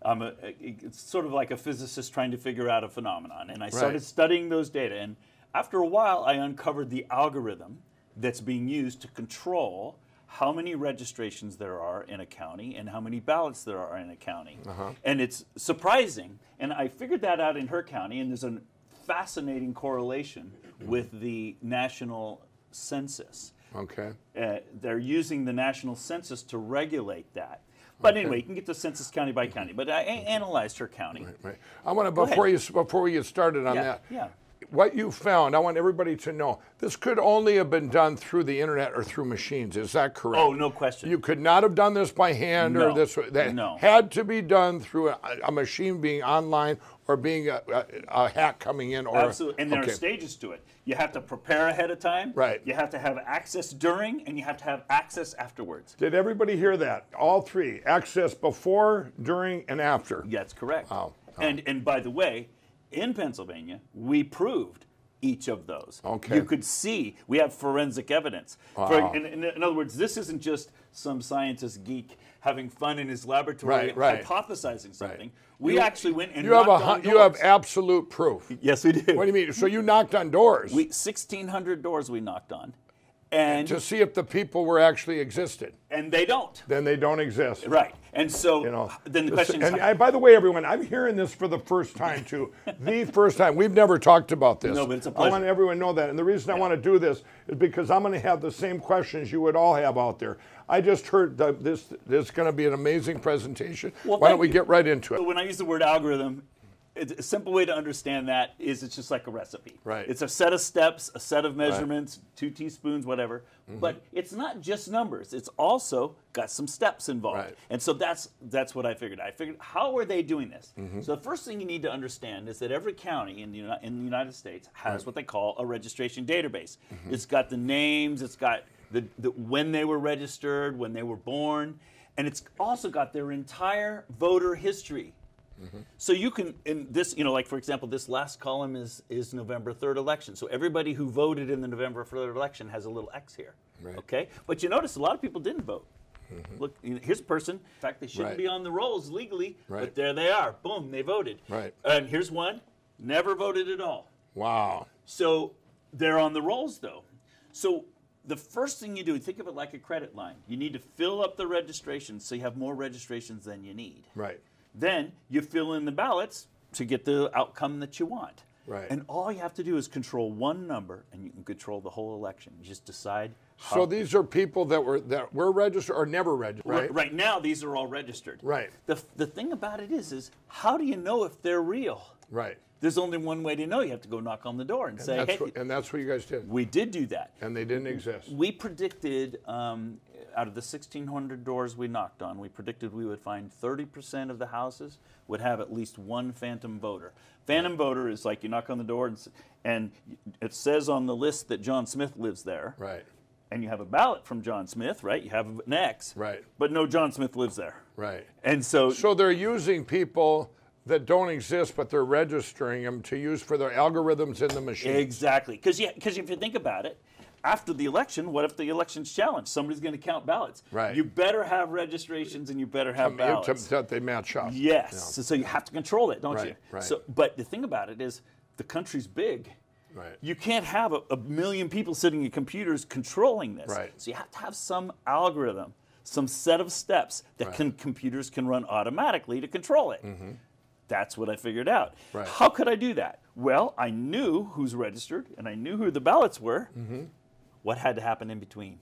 It's sort of like a physicist trying to figure out a phenomenon. And I started studying those data. And after a while, I uncovered the algorithm that's being used to control how many registrations there are in a county and how many ballots there are in a county. And it's surprising. And I figured that out in her county, and there's a fascinating correlation with the national census. Okay. They're using the national census to regulate that. But Okay. anyway, you can get the census county by county. But I analyzed her county. Right. I want to Go ahead. before we get started on that. Yeah. What you found, I want everybody to know, this could only have been done through the internet or through machines. Is that correct? Oh, no question. You could not have done this by hand or No. this. That No. had to be done through a machine being online or being a hack coming in. Or Absolutely. And there okay. are stages to it. You have to prepare ahead of time. Right. You have to have access during, and you have to have access afterwards. Did everybody hear that? All three. Access before, during, and after. That's correct. Wow. And by the way, in Pennsylvania, we proved each of those. Okay. You could see we have forensic evidence. Wow. In other words, this isn't just some scientist geek having fun in his laboratory hypothesizing something. We actually went and knocked on doors. You have absolute proof. Yes, we do. What do you mean? So you knocked on doors? 1,600 doors we knocked on. And to see if the people were actually existed. And they don't. Then they don't exist. Right. And so then the question is... And by the way, everyone, I'm hearing this for the first time, too. The first time. We've never talked about this. No, but it's a I pleasure. want everyone to know that. And the reason I want to do this is because I'm going to have the same questions you would all have out there. I just heard that this is going to be an amazing presentation. Well, why don't we get right into it? When I use the word algorithm, a simple way to understand that is it's just like a recipe. Right. It's a set of steps, a set of measurements, 2 teaspoons, whatever. But it's not just numbers. It's also got some steps involved. Right. And so that's what I figured. I figured, how are they doing this? So the first thing you need to understand is that every county in the United States has what they call a registration database. It's got the names, it's got the when they were registered, when they were born, and it's also got their entire voter history. So you can, in this, like for example, this last column is November 3rd election. So everybody who voted in the November 3rd election has a little X here. Right. Okay? But you notice a lot of people didn't vote. Look, here's a person. In fact, they shouldn't be on the rolls legally, but there they are. Boom, they voted. Right. And here's one, never voted at all. Wow. So they're on the rolls, though. So the first thing you do, think of it like a credit line. You need to fill up the registrations so you have more registrations than you need. Right. Then you fill in the ballots to get the outcome that you want. Right. And all you have to do is control one number, and you can control the whole election. You just decide. So these are people that were registered or never registered, right? Right now, these are all registered. Right. The thing about it is how do you know if they're real? Right. There's only one way to know. You have to go knock on the door and say, hey. And that's what you guys did. We did do that. And they didn't exist. We predicted, out of the 1,600 doors we knocked on, we predicted we would find 30% of the houses would have at least one phantom voter. Phantom voter is like you knock on the door and it says on the list that John Smith lives there. Right. And you have a ballot from John Smith, right? You have an X. Right. But no John Smith lives there. Right. And so they're using people that don't exist, but they're registering them to use for their algorithms in the machine. Exactly. Because if you think about it, after the election, what if the election's challenged? Somebody's going to count ballots. Right. You better have registrations and you better have ballots. That they match up. Yes. Yeah. So you have to control it, don't you? Right. So, but the thing about it is the country's big. Right. You can't have a million people sitting at computers controlling this. Right. So you have to have some algorithm, some set of steps that computers can run automatically to control it. That's what I figured out. Right. How could I do that? Well, I knew who's registered and I knew who the ballots were. What had to happen in between?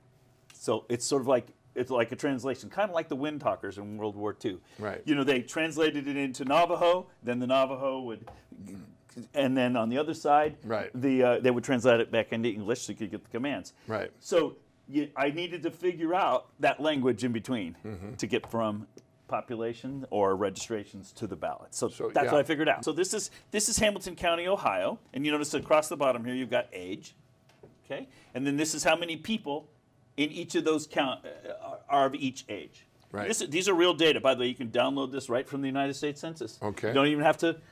So it's sort of like a translation, kind of like the Wind Talkers in World War II. Right. They translated it into Navajo, then the Navajo would and then on the other side, they would translate it back into English so you could get the commands. Right. So I needed to figure out that language in between to get from population or registrations to the ballot. So that's what I figured out. So this is Hamilton County, Ohio, and you notice across the bottom here you've got age, okay, and then this is how many people in each of those are of each age. Right. These are real data. By the way, you can download this right from the United States Census. Okay. You don't even have to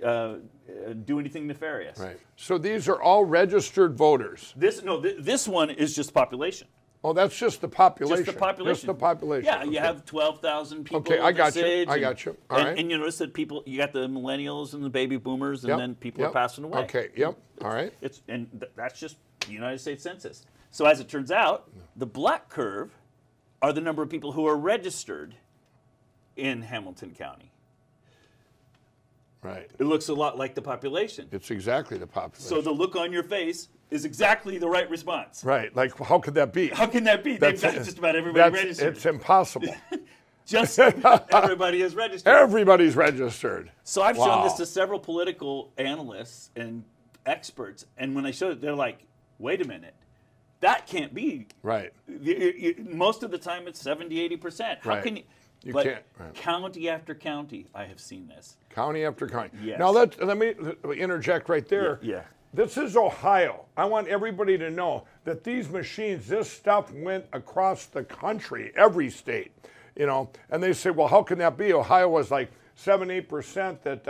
do anything nefarious. Right. So these are all registered voters. This one is just population. Oh, that's just the population. Just the population. Just the population. Yeah, you have 12,000 people. Okay, I got you. Age, I got you. All right. And you notice that you got the millennials and the baby boomers, and then people are passing away. Okay. Yep. All right. That's just the United States Census. So as it turns out, the black curve are the number of people who are registered in Hamilton County. Right. It looks a lot like the population. It's exactly the population. So the look on your face is exactly the right response. Right. Like, how could that be? How can that be? They've got just about everybody registered. It's impossible. Just everybody is registered. Everybody's registered. So I've shown this to several political analysts and experts, and when I showed it, they're like, wait a minute. That can't be. Right. Most of the time it's 70, 80%. How can you? You but can't. Right. County after county, I have seen this. County after county. Yes. Now let me interject right there. Yeah. This is Ohio. I want everybody to know that these machines, this stuff went across the country, every state, and they say, well, how can that be? Ohio was like 7-8% that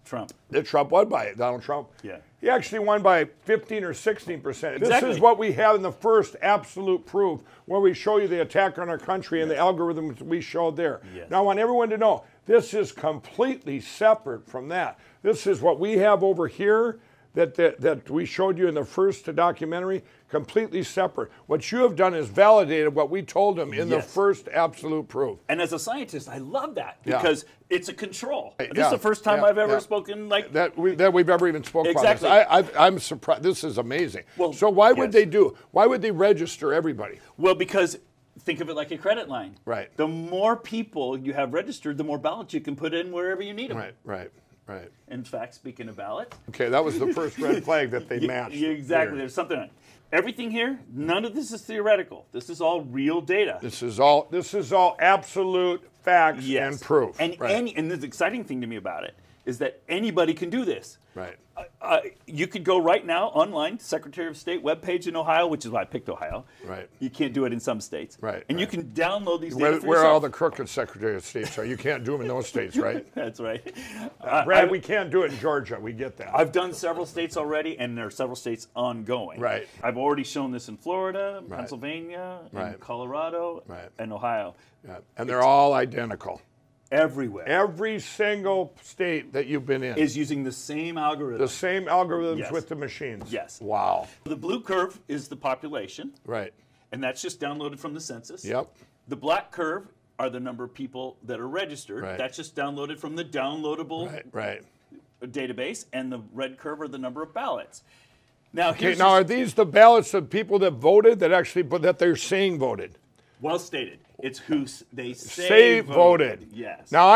Trump won by it, Donald Trump. Yeah. He actually won by 15 or 16%. Exactly. This is what we have in the first absolute proof, where we show you the attack on our country and the algorithms we showed there. Yes. Now, I want everyone to know, this is completely separate from that. This is what we have over here that we showed you in the first documentary, completely separate. What you have done is validated what we told them in the first absolute proof. And as a scientist, I love that because it's a control. This Yeah. is the first time I've ever spoken like that we've ever even spoken Exactly. about this. I'm surprised. This is amazing. Well, so why would they Why would they register everybody? Well, because think of it like a credit line. Right. The more people you have registered, the more ballots you can put in wherever you need them. Right. In fact, speaking of ballots. Okay, that was the first red flag that they matched. Exactly. There's something on it. Everything here, none of this is theoretical. This is all real data. This is all absolute facts and proof. And and the exciting thing to me about it is that anybody can do this. Right. You could go right now online, Secretary of State webpage in Ohio, which is why I picked Ohio. Right. You can't do it in some states. Right. And you can download these data for where yourself. all the crooked Secretary of States are. You can't do them in those states, right? That's right. Brad, we can't do it in Georgia. We get that. I've done several states already, and there are several states ongoing. Right. I've already shown this in Florida, Pennsylvania, in Colorado, and Ohio. Yeah. And they're all identical. Everywhere. Every single state that you've been in is using the same algorithm. The same algorithms with the machines. Yes. Wow. The blue curve is the population. Right. And that's just downloaded from the census. Yep. The black curve are the number of people that are registered. Right. That's just downloaded from the downloadable database. And the red curve are the number of ballots. Now, are these the ballots of people that voted that they're saying voted? Well stated. It's who they say voted. Yes. Now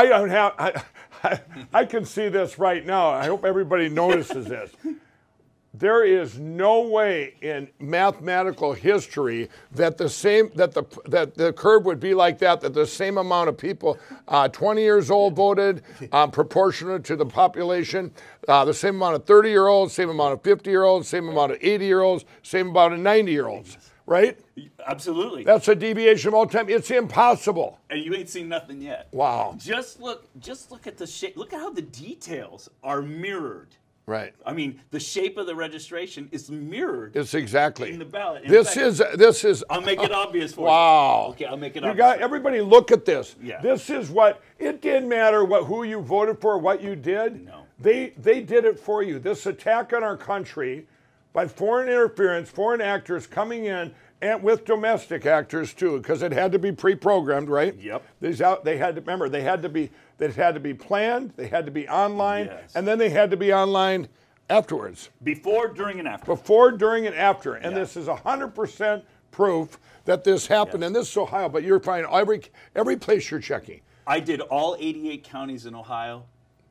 I can see this right now. I hope everybody notices this. There is no way in mathematical history that the curve would be like that the same amount of people 20 years old voted proportionate to the population, the same amount of 30-year-olds, same amount of 50-year-olds, same amount of 80-year-olds, same amount of 90-year-olds. Right? Absolutely. That's a deviation of all time. It's impossible. And you ain't seen nothing yet. Wow. Just look at the shape. Look at how the details are mirrored. Right. I mean, the shape of the registration is mirrored. It's exactly in the ballot. This is. I'll make it obvious for you. Wow. Okay, I'll make it obvious. obvious. Everybody look at this. Yeah. This is what it didn't matter who you voted for, what you did. No. They did it for you. This attack on our country by foreign interference, foreign actors coming in, and with domestic actors too, because it had to be pre-programmed, right? Yep. They had to be planned, they had to be online, and then they had to be online afterwards. Before, during, and after. Before, during, and after. And this is 100% proof that this happened. And this is Ohio, but you're finding every place you're checking. I did all 88 counties in Ohio.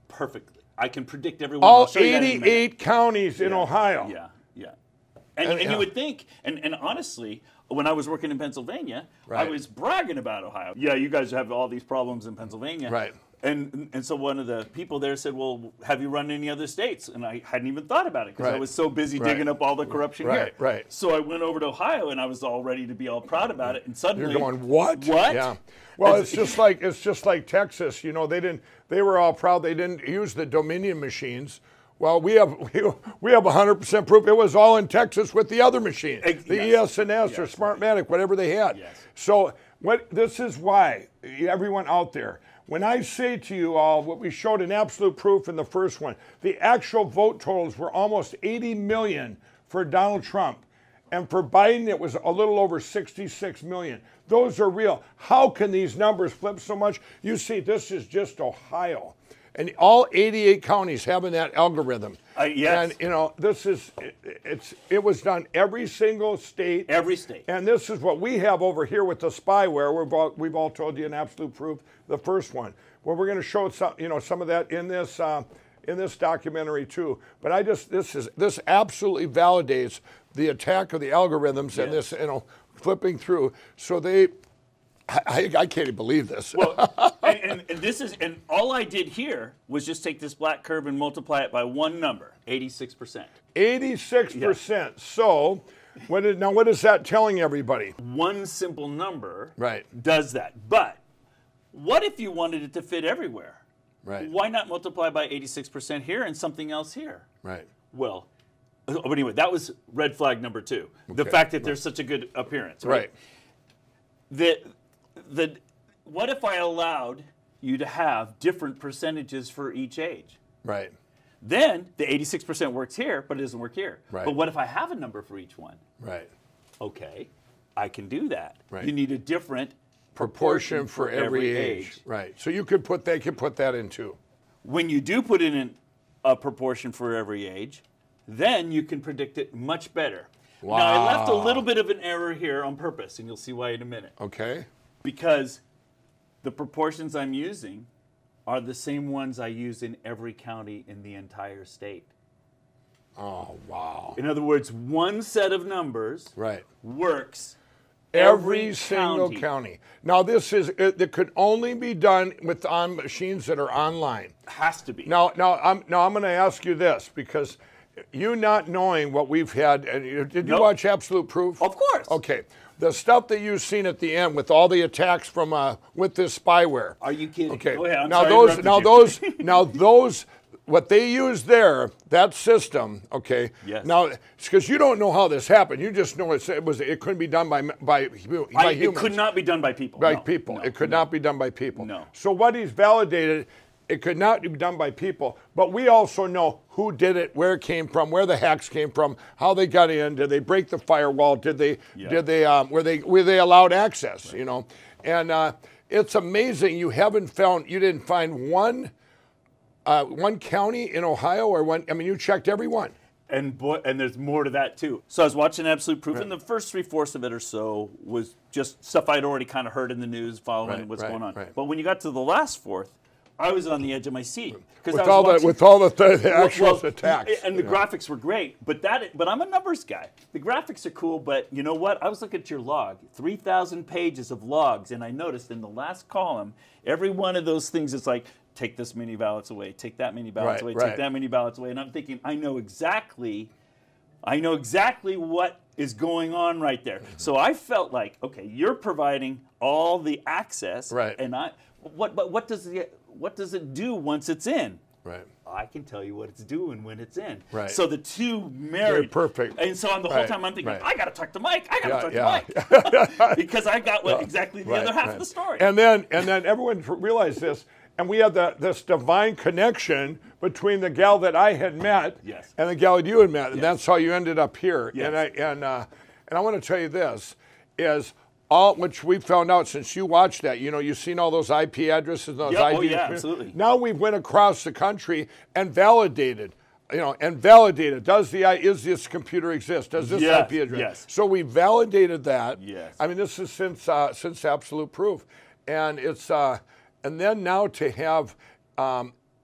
perfectly. I can predict everyone. All 88 counties in Ohio. Yeah, yeah. And you would think, and honestly, when I was working in Pennsylvania, I was bragging about Ohio. Yeah, you guys have all these problems in Pennsylvania. Right. And so one of the people there said, well, have you run any other states? And I hadn't even thought about it because I was so busy digging up all the corruption here. Right. So I went over to Ohio and I was all ready to be all proud about it. And suddenly, you're going, what? What? Yeah. Well, it's just like Texas. You know, they were all proud they didn't use the Dominion machines. Well, we have 100% proof it was all in Texas with the other machine, the ES&S or Smartmatic, whatever they had. So this is why everyone out there, when I say to you all what we showed in absolute proof in the first one, the actual vote totals were almost 80 million for Donald Trump. And for Biden, it was a little over 66 million. Those are real. How can these numbers flip so much? You see, this is just Ohio. And all 88 counties having that algorithm. Yes. And, you know, it was done every single state. Every state. And this is what we have over here with the spyware. We've all told you in absolute proof, the first one. Well, we're going to show some of that in this documentary too. But this absolutely validates the attack of the algorithms and this, flipping through. So I can't even believe this. Well, and this is, and all I did here was just take this black curve and multiply it by one number, 86%. 86%. Yeah. So, what is that telling everybody? One simple number does that. But what if you wanted it to fit everywhere? Right. Why not multiply by 86% here and something else here? Right. Well, but anyway, that was red flag number 2. The fact that there's such a good appearance. Right. What if I allowed you to have different percentages for each age? Right. Then the 86% works here, but it doesn't work here. Right. But what if I have a number for each one? Right. Okay, I can do that. Right. You need a different proportion for every age. Right. So you could put that in too. When you do put in a proportion for every age, then you can predict it much better. Wow. Now, I left a little bit of an error here on purpose, and you'll see why in a minute. Okay. Because the proportions I'm using are the same ones I use in every county in the entire state. Oh, wow. In other words, one set of numbers works every single county. Now, it could only be done on machines that are online. Has to be. Now I'm going to ask you this, because you not knowing what we've had, and did you watch Absolute Proof? Of course. Okay. The stuff that you've seen at the end with all the attacks from with this spyware. Are you kidding? Okay. Go ahead. I'm now those what they use there, that system, okay. Yes. Now, because you don't know how this happened, you just know it couldn't be done by humans. It could not be done by people. It could not be done by people. No. So what he's validated, it could not be done by people, but we also know who did it, where it came from, where the hacks came from, how they got in, did they break the firewall, were they allowed access, you know? And it's amazing you didn't find one county in Ohio you checked every one. And there's more to that too. So I was watching Absolute Proof, and the first 3/4 of it or so was just stuff I'd already kind of heard in the news, following what's going on. But when you got to the last fourth, I was on the edge of my seat with all the actual attacks. And the graphics were great, but I'm a numbers guy. The graphics are cool, but you know what? I was looking at your log, 3,000 pages of logs, and I noticed in the last column, every one of those things is like, take this many ballots away, take that many ballots away, take that many ballots away, and I'm thinking, I know exactly what is going on right there. So I felt like, okay, you're providing all the access, and what does it do once it's in? Right. I can tell you what it's doing when it's in. Right. So the two married. They're perfect. And so the whole time I'm thinking, I got to talk to Mike. I got to talk to Mike. Because I got exactly the other half of the story. And then everyone realized this, and we had this divine connection between the gal that I had met and the gal that you had met, and that's how you ended up here. Yes. And I want to tell you this is. All which we found out since you watched that, you've seen all those IP addresses, and those IP. Oh yeah, absolutely. Now we went across the country and validated, does this computer exist? Does this IP address? Yes. So we validated that. Yes. I mean, this is since Absolute Proof, and it's and then now to have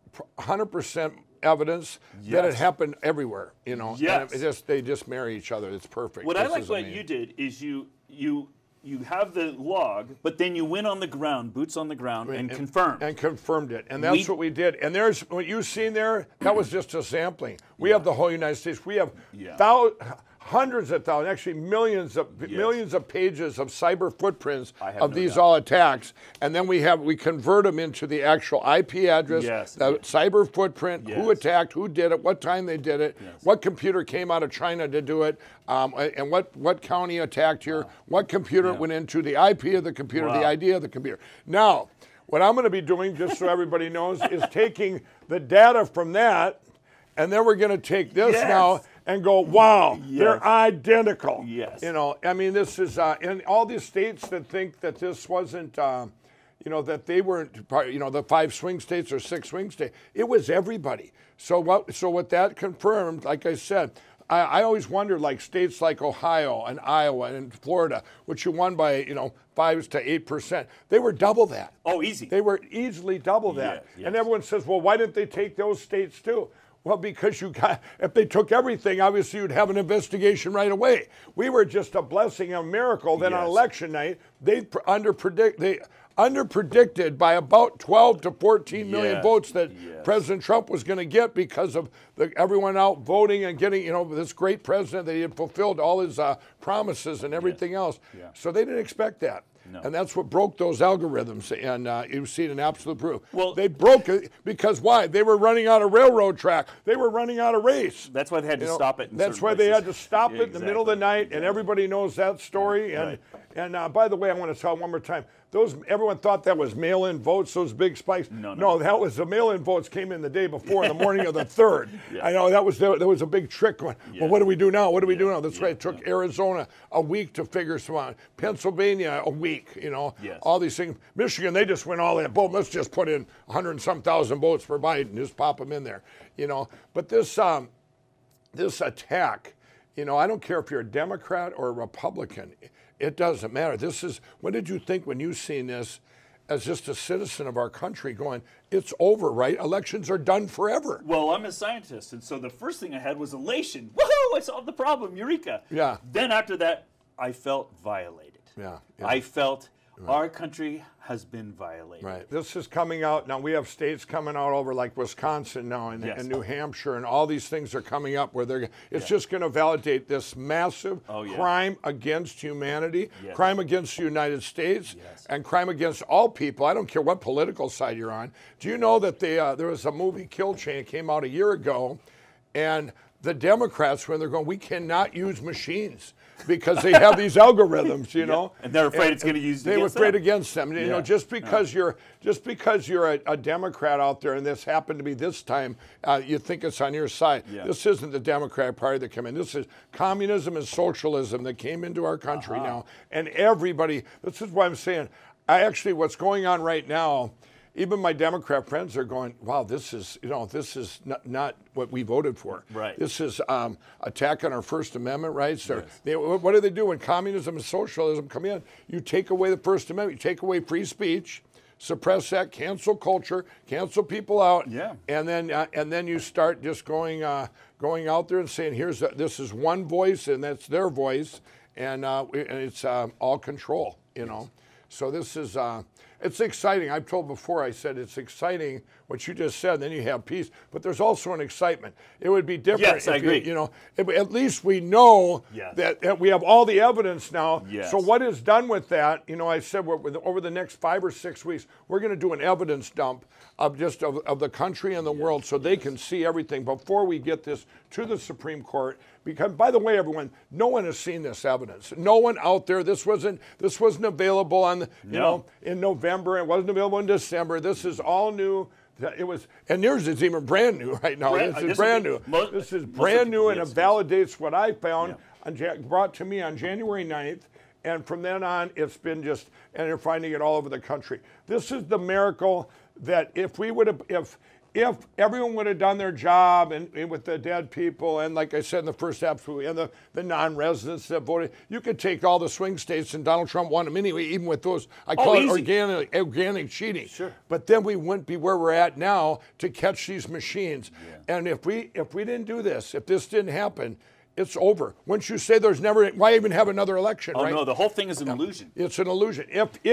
100% evidence that it happened everywhere, you know. Yes. And they just marry each other. It's perfect. What I like what you did is you have the log, but then you went on the ground, boots on the ground, and confirmed. And confirmed it. And that's what we did. And there's what you've seen there, that was just a sampling. We have the whole United States. We have hundreds of thousands, actually millions of pages of cyber footprints of these all attacks. And then we convert them into the actual IP address, the cyber footprint, who attacked, who did it, what time they did it, what computer came out of China to do it, and what county attacked here, what computer went into, the IP of the computer, the ID of the computer. Now, what I'm going to be doing, just so everybody knows, is taking the data from that, and then we're going to take this now and go, wow, they're identical. Yes. You know, I mean, this is, and all these states that think that this wasn't, you know, that they weren't, you know, the 5 swing states or 6 swing states, it was everybody. So what that confirmed, like I said, I always wondered, like states like Ohio and Iowa and Florida, which you won by, you know, 5 to 8%, they were double that. Oh, easy. They were easily double that. And everyone says, well, why didn't they take those states too? Well, because if they took everything, obviously you'd have an investigation right away. We were just a blessing, a miracle. Then on election night, they underpredicted by about 12 to 14 million votes that President Trump was going to get because of everyone out voting and getting, you know, this great president that he had fulfilled all his promises and everything else. So they didn't expect that. No. And that's what broke those algorithms, and you've seen an absolute proof. Well, they broke it because why? They were running out of railroad track. They were running out of race. That's why they had to stop it. That's why they had to stop it in the middle of the night, and everybody knows that story. And by the way, I want to tell one more time. Everyone thought that was mail-in votes, those big spikes. No, that was the mail-in votes came in the day before, in the morning of the 3rd. I know there was a big trick going. Well, what do we do now? What do we do now? That's right. It took Arizona a week to figure some out. Pennsylvania a week. You know, all these things. Michigan, they just went all in. Boom, let's just put in 100 and some thousand votes for Biden. Just pop them in there. You know, but this attack, you know, I don't care if you're a Democrat or a Republican. It doesn't matter. What did you think when you seen this as just a citizen of our country going, it's over, right? Elections are done forever. Well, I'm a scientist, and so the first thing I had was elation. Woohoo, I solved the problem, eureka. Yeah. Then after that, I felt violated. I felt our country has been violated. Right. This is coming out. Now, we have states coming out over like Wisconsin now and New Hampshire, and all these things are coming up where it's just going to validate this massive crime against humanity, crime against the United States, and crime against all people. I don't care what political side you're on. Do you know that there was a movie, Kill Chain, came out a year ago, and the Democrats, when they're going, we cannot use machines because they have these algorithms, you know, and they're afraid it's going to use. They were afraid against them. You know, just because you're a Democrat out there, and this happened to be this time, you think it's on your side. This isn't the Democratic Party that came in. This is communism and socialism that came into our country now, and everybody. This is why I'm saying, what's going on right now. Even my Democrat friends are going, wow, this is not what we voted for. Right. This is attack on our First Amendment rights. What do they do when communism and socialism come in? You take away the First Amendment, you take away free speech, suppress that, cancel culture, cancel people out, and then you start just going out there and saying, this is one voice, and that's their voice, and it's all control, you know. So this is. It's exciting. I've told before, I said it's exciting what you just said, then you have peace, but there's also an excitement. It would be different. Yes, I agree. You know, at least we know that we have all the evidence now. Yes. So what is done with that, you know, I said over the next 5 or 6 weeks, we're going to do an evidence dump of the country and the world so they can see everything before we get this to the Supreme Court. Because, by the way, everyone, no one has seen this evidence. No one out there. This wasn't available on, in November. It wasn't available in December. This is all new. It was, and yours is even brand new right now. This is brand new. This is brand new, and it validates what I found brought to me on January 9th. And from then on, it's been and they're finding it all over the country. This is the miracle that if if everyone would have done their job and with the dead people, and like I said in the first episode, and the non-residents that voted, you could take all the swing states, and Donald Trump won them anyway, even with those, I call it organic cheating. Sure. But then we wouldn't be where we're at now to catch these machines. Yeah. And if we didn't do this, if this didn't happen, it's over. Once you say there's never, why even have another election, right? Oh, no, the whole thing is an illusion. It's an illusion.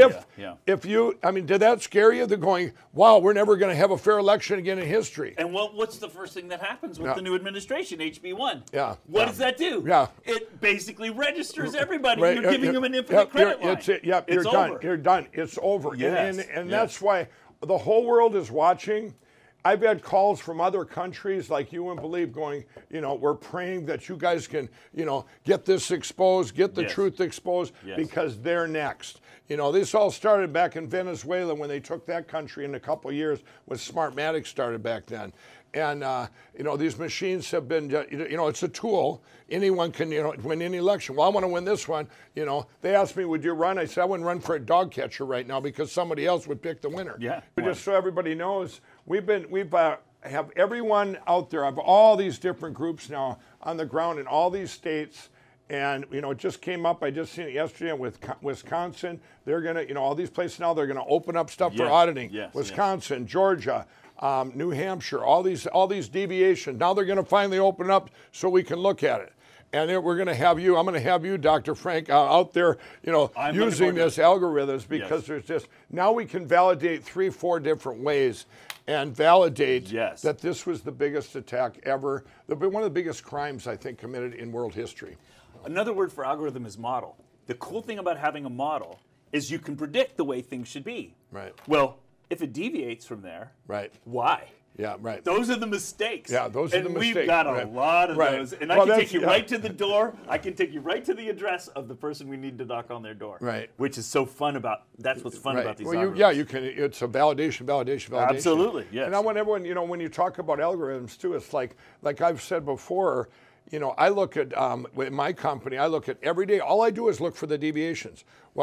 If you, I mean, did that scare you? They're going, wow, we're never going to have a fair election again in history. And what's the first thing that happens with the new administration, HB1? Yeah. What does that do? Yeah. It basically registers everybody. Right. You're giving them an infinite credit line. You're done. Over. You're done. It's over. Yes. And that's why the whole world is watching. I've had calls from other countries like you wouldn't believe going, we're praying that you guys can, get this exposed, get the truth exposed because they're next. This all started back in Venezuela when they took that country in a couple of years when Smartmatic started back then. And, these machines have been, it's a tool. Anyone can, win any election. Well, I want to win this one. They asked me, would you run? I said, I wouldn't run for a dog catcher right now because somebody else would pick the winner. Yeah. Just so everybody knows, we've have everyone out there of all these different groups now on the ground in all these states. And, it just came up. I just seen it yesterday with Wisconsin. They're going to, all these places now, they're going to open up stuff for auditing. Yes, Wisconsin, Georgia, New Hampshire, all these deviations. Now they're going to finally open up so we can look at it. And then we're going to have you, I'm going to have you, Dr. Frank, out there, using this algorithms because there's just, now we can validate 3-4 different ways and validate that this was the biggest attack ever, one of the biggest crimes, I think, committed in world history. Another word for algorithm is model. The cool thing about having a model is you can predict the way things should be. Right. Well, if it deviates from there, why? Yeah, right. Those are the mistakes. Yeah, those are the mistakes. And we've got a lot of those. And I can take you right to the door. I can take you right to the address of the person we need to knock on their door. Right. Which is so fun about, that's what's fun about these algorithms. You can, it's a validation. Absolutely, yes. And I want everyone, when you talk about algorithms too, it's like I've said before, I look at, with my company, I look at every day, all I do is look for the deviations.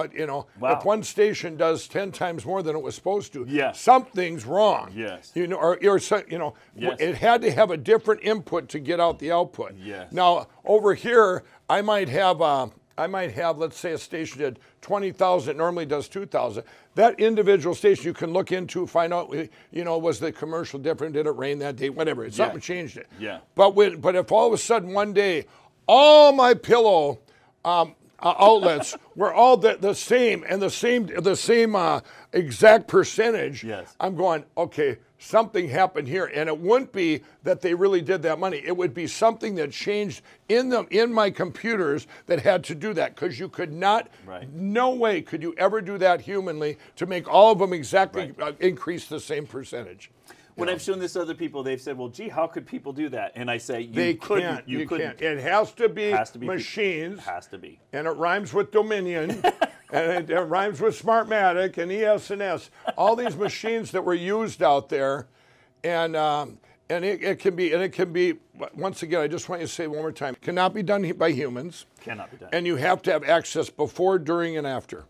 If one station does 10 times more than it was supposed to, something's wrong. Yes. It had to have a different input to get out the output. Yes. Now, over here, I might have, let's say a station did 20,000, normally does 2,000. That individual station you can look into, find out, was the commercial different? Did it rain that day? Whatever. Something changed it. Yeah. But if all of a sudden one day, all my pillow outlets were all the same and the same exact percentage, I'm going, okay, something happened here. And it wouldn't be that they really did that money. It would be something that changed in my computers that had to do that, because you could not, no way could you ever do that humanly to make all of them exactly increase the same percentage. When I've shown this to other people, they've said, well, gee, how could people do that? And I say, you couldn't. It has to be machines. It has to be. And it rhymes with Dominion. And it rhymes with Smartmatic and ES&S. All these machines that were used out there. And it can be, once again, I just want you to say one more time, cannot be done by humans. Cannot be done. And you have to have access before, during, and after.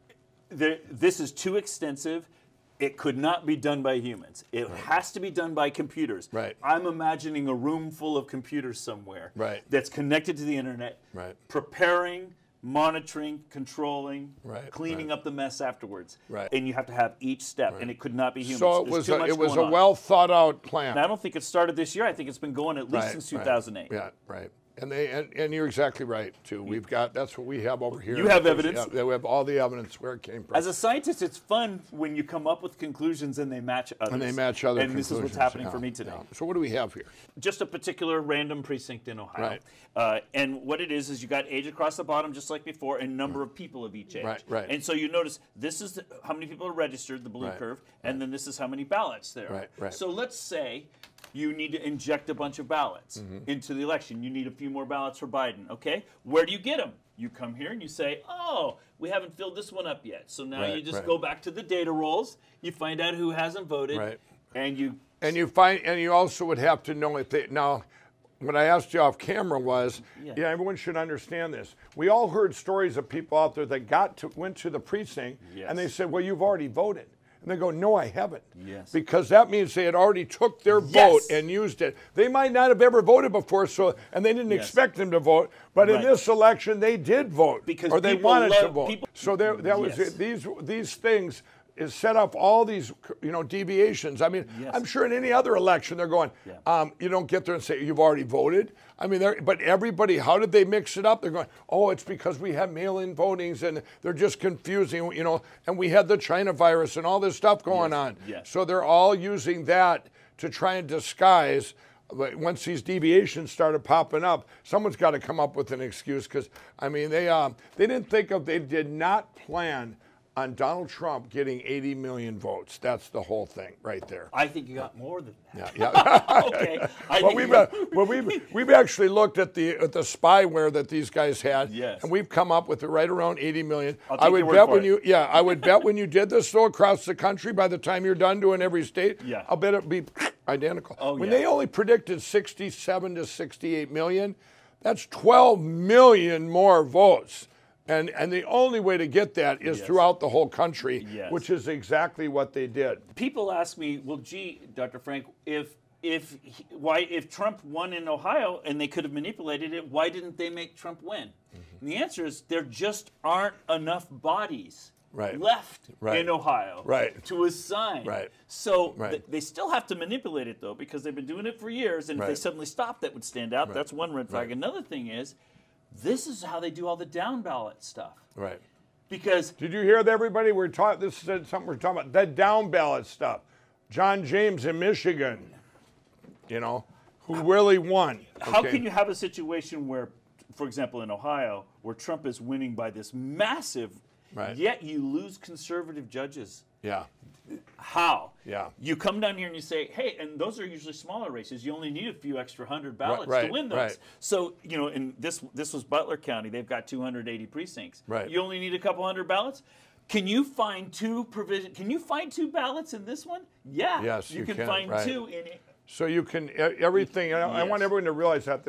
This is too extensive. It could not be done by humans. It has to be done by computers. Right. I'm imagining a room full of computers somewhere that's connected to the internet, preparing, monitoring, controlling, cleaning up the mess afterwards. And you have to have each step, and it could not be humans. So it was a well thought out plan. And I don't think it started this year. I think it's been going at least since 2008. Yeah, right. And you're exactly right too. That's what we have over here. You have evidence. Yeah, we have all the evidence where it came from. As a scientist, it's fun when you come up with conclusions and they match others. And they match other conclusions. And this is what's happening for me today. Yeah. So what do we have here? Just a particular random precinct in Ohio. And what it is you got age across the bottom, just like before, and number of people of each age. Right. And so you notice this is how many people are registered, the blue curve, and then this is how many ballots there are. So let's say you need to inject a bunch of ballots into the election. You need a few more ballots for Biden, okay? Where do you get them? You come here and you say, oh, we haven't filled this one up yet. So now you just go back to the data rolls, you find out who hasn't voted, and you... And you also would have to know if they... Now, what I asked you off camera was, everyone should understand this. We all heard stories of people out there that went to the precinct, and they said, well, you've already voted. And they go, no, I haven't. Yes. Because that means they had already took their vote and used it. They might not have ever voted before, and they didn't expect them to vote. But in this election, they did vote, or they wanted to vote. So that was these things is set up all these deviations. I mean, I'm sure in any other election they're going, you don't get there and say you've already voted. I mean, but everybody, how did they mix it up? They're going, oh, it's because we have mail-in votings and they're just confusing, and we had the China virus and all this stuff going on. Yes. So they're all using that to try and disguise. But once these deviations started popping up, someone's got to come up with an excuse because, I mean, they did not plan on Donald Trump getting 80 million votes. That's the whole thing right there. I think you got more than that. Yeah. Okay. We've actually looked at the spyware that these guys had, Yes. and we've come up with right around 80 million. I'll take your word for it. I would bet when you did this though across the country, by the time you're done doing every state, I'll bet it'd be identical. When they only predicted 67 to 68 million, that's 12 million more votes. And the only way to get that is throughout the whole country, which is exactly what they did. People ask me, well, gee, Dr. Frank, if Trump won in Ohio and they could have manipulated it, why didn't they make Trump win? And the answer is there just aren't enough bodies left in Ohio to assign. So they still have to manipulate it, though, because they've been doing it for years, and if they suddenly stop, that would stand out. That's one red flag. Another thing is, this is how they do all the down ballot stuff. Right. Because did you hear that, everybody? This is something we're talking about. The down ballot stuff. John James in Michigan, who really won. How can you have a situation where, for example, in Ohio, where Trump is winning by this massive, yet you lose conservative judges? Yeah. How? Yeah. You come down here and you say, hey, and those are usually smaller races. You only need a few extra 100 ballots to win those. Right. So, in this was Butler County. They've got 280 precincts. Right. You only need a couple hundred ballots. Can you find two ballots in this one? Yeah. Yes, you can find two in it. So you can everything. I want everyone to realize that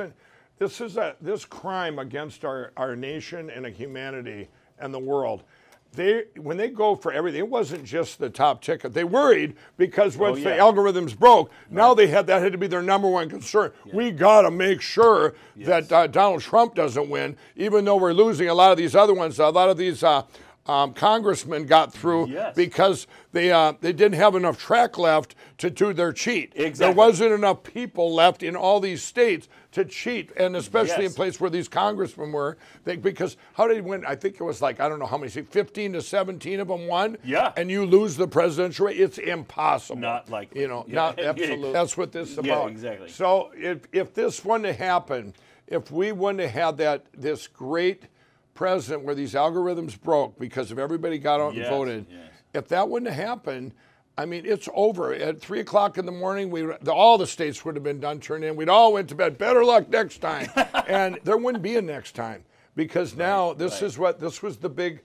this crime against our nation and humanity and the world. When they go for everything, it wasn't just the top ticket. They worried because once the algorithms broke, now that had to be their number one concern. We got to make sure that Donald Trump doesn't win, even though we're losing a lot of these other ones. A lot of these congressmen got through because they didn't have enough track left to do their cheat. Exactly. There wasn't enough people left in all these states to cheat, and especially in places where these congressmen were. Because how did he win? I think it was I don't know how many, 15 to 17 of them won. Yeah. And you lose the presidential race. It's impossible. Not likely. Not absolutely. That's what this is about. Yeah, exactly. So if this wouldn't have happened, if we wouldn't have had this great president where these algorithms broke because if everybody got out and voted, if that wouldn't have happened, I mean, it's over. At 3 o'clock in the morning, all the states would have been done, turned in. We'd all went to bed. Better luck next time. And there wouldn't be a next time because now this was the big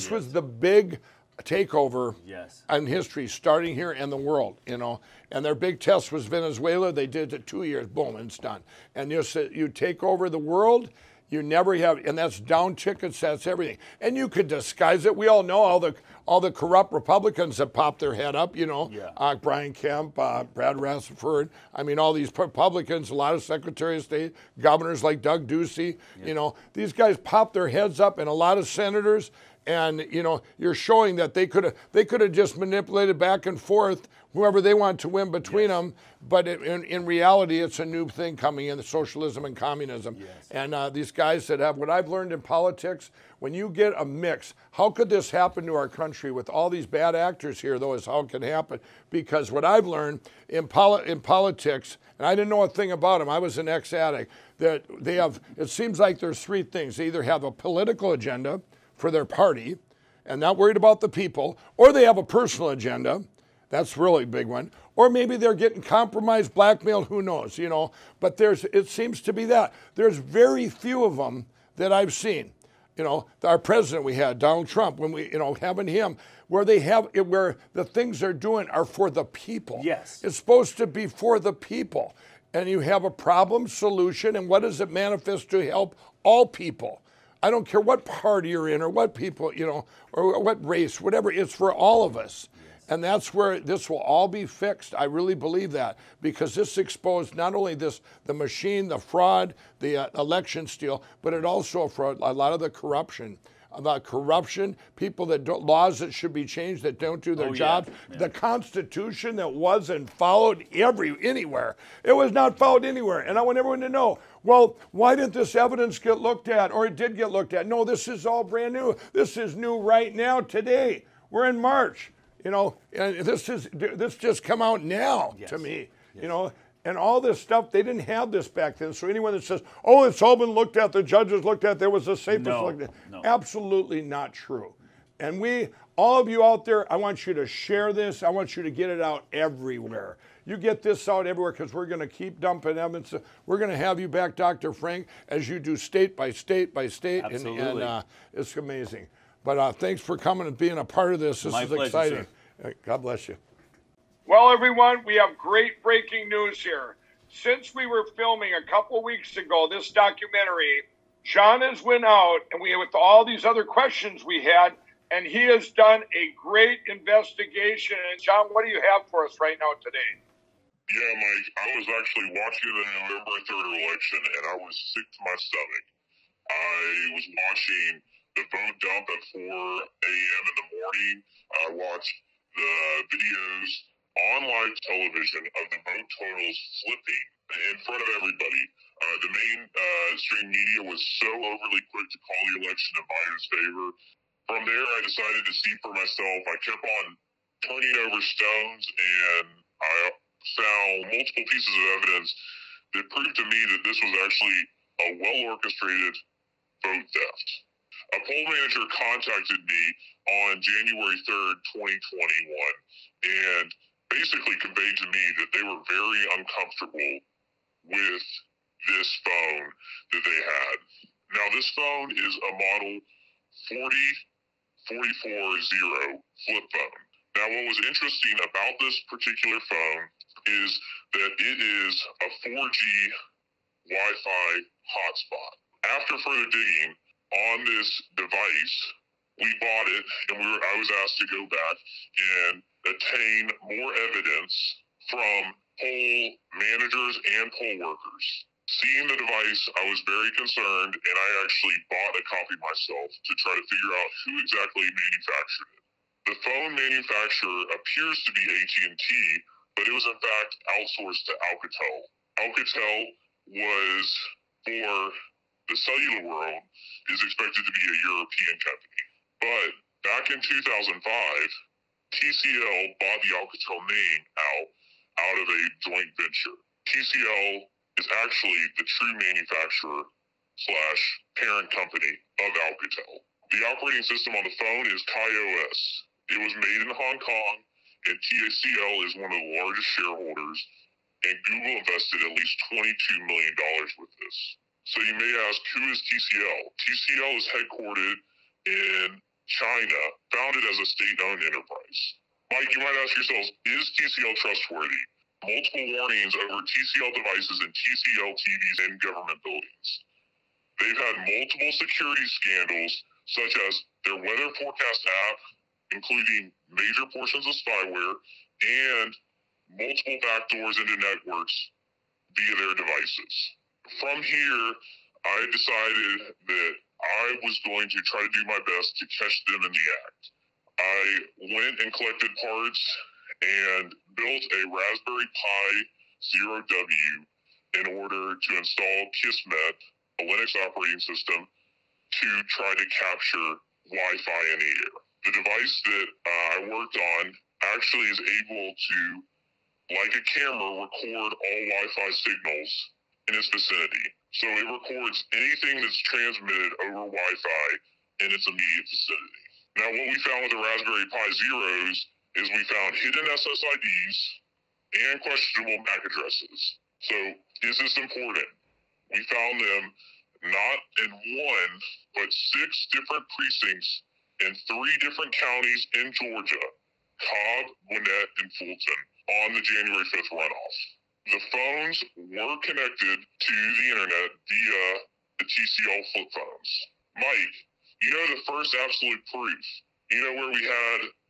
takeover in history, starting here in the world, And their big test was Venezuela. They did it 2 years. Boom, and it's done. And you take over the world. You never have, and that's down tickets, that's everything. And you could disguise it. We all know all the corrupt Republicans that popped their head up, Brian Kemp, Brad Raffensperger. I mean, all these Republicans, a lot of Secretary of State, governors like Doug Ducey, these guys popped their heads up, and a lot of senators. And, you're showing that they could have just manipulated back and forth whoever they want to win between them. But in reality, it's a new thing coming in, the socialism and communism. And these guys that have what I've learned in politics, when you get a mix, how could this happen to our country with all these bad actors here, though, is how it can happen. Because what I've learned in politics, and I didn't know a thing about them, I was an ex-addict, that it seems like there's three things. They either have a political agenda for their party and not worried about the people, or they have a personal agenda. That's really a big one. Or maybe they're getting compromised, blackmailed, who knows, But it seems to be that. There's very few of them that I've seen. Our president we had, Donald Trump, when we, having him, where the things they're doing are for the people. Yes. It's supposed to be for the people. And you have a problem solution, and what does it manifest to help all people? I don't care what party you're in or what people, or what race, whatever, it's for all of us. And that's where this will all be fixed. I really believe that, because this exposed not only the machine, the fraud, the election steal, but it also for a lot of the corruption. About corruption, people that don't, laws that should be changed that don't do their jobs. Yeah. The Constitution that wasn't followed anywhere. It was not followed anywhere. And I want everyone to know, well, why didn't this evidence get looked at? Or it did get looked at. No, this is all brand new. This is new right now, today. We're in March. You know, and this just come out now to me. Yes. You know, and all this stuff, they didn't have this back then. So anyone that says, oh, it's all been looked at, the judges looked at, there was a safest looked at. No. Absolutely not true. And all of you out there, I want you to share this. I want you to get it out everywhere. You get this out everywhere, because we're going to keep dumping evidence. We're going to have you back, Dr. Frank, as you do state by state by state. Absolutely. And it's amazing. But thanks for coming and being a part of this. This is exciting. God bless you. Well, everyone, we have great breaking news here. Since we were filming a couple weeks ago this documentary, John has went out, and with all these other questions we had, and he has done a great investigation. And John, what do you have for us right now today? Yeah, Mike, I was actually watching the November 3rd election, and I was sick to my stomach. I was watching the vote dump at 4 a.m. in the morning. I watched the videos on live television of the vote totals flipping in front of everybody. The mainstream media was so overly quick to call the election in Biden's favor. From there, I decided to see for myself. I kept on turning over stones, and I found multiple pieces of evidence that proved to me that this was actually a well-orchestrated vote theft. A poll manager contacted me on January 3rd, 2021, and basically conveyed to me that they were very uncomfortable with this phone that they had. Now, this phone is a model 40440 flip phone. Now, what was interesting about this particular phone is that it is a 4G Wi-Fi hotspot. After further digging on this device, we bought it, and I was asked to go back and obtain more evidence from poll managers and poll workers. Seeing the device, I was very concerned, and I actually bought a copy myself to try to figure out who exactly manufactured it. The phone manufacturer appears to be AT&T, but it was in fact outsourced to Alcatel. Alcatel was, for the cellular world, is expected to be a European company. But back in 2005, TCL bought the Alcatel name out of a joint venture. TCL is actually the true manufacturer / parent company of Alcatel. The operating system on the phone is KaiOS. It was made in Hong Kong, and TCL is one of the largest shareholders, and Google invested at least $22 million with this. So you may ask, who is TCL? TCL is headquartered in China, founded as a state-owned enterprise. Mike, you might ask yourselves, is TCL trustworthy? Multiple warnings over TCL devices and TCL TVs in government buildings. They've had multiple security scandals, such as their weather forecast app, including major portions of spyware, and multiple backdoors into networks via their devices. From here, I decided that I was going to try to do my best to catch them in the act. I went and collected parts and built a Raspberry Pi Zero-W in order to install Kismet, a Linux operating system, to try to capture Wi-Fi in the air. The device that I worked on actually is able to, like a camera, record all Wi-Fi signals in its vicinity. So it records anything that's transmitted over Wi-Fi in its immediate vicinity. Now, what we found with the Raspberry Pi Zeros is we found hidden SSIDs and questionable MAC addresses. So is this important? We found them not in one, but 6 different precincts in 3 different counties in Georgia, Cobb, Gwinnett, and Fulton, on the January 5th runoff. The phones were connected to the internet via the TCL flip phones. Mike, you know the first absolute proof. You know where we had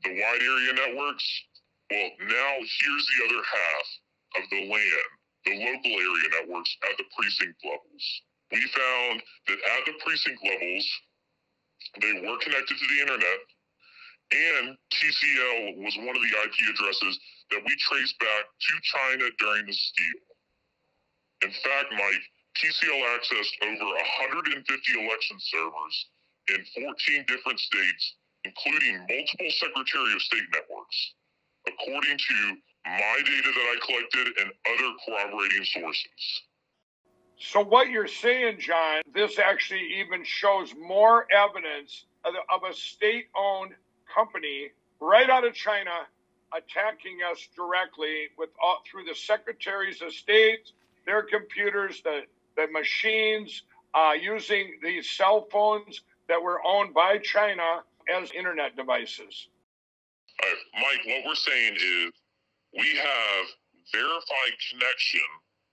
the wide area networks, well, now here's the other half of the land, the local area networks at the precinct levels. We found that at the precinct levels, they were connected to the internet, and TCL was one of the IP addresses that we traced back to China during the steal. In fact, Mike, TCL accessed over 150 election servers in 14 different states, including multiple Secretary of State networks, according to my data that I collected and other corroborating sources. So what you're saying, John, this actually even shows more evidence of a state-owned company right out of China attacking us directly through the Secretaries of State, their computers, the machines, using these cell phones that were owned by China as internet devices. Mike, what we're saying is we have verified connection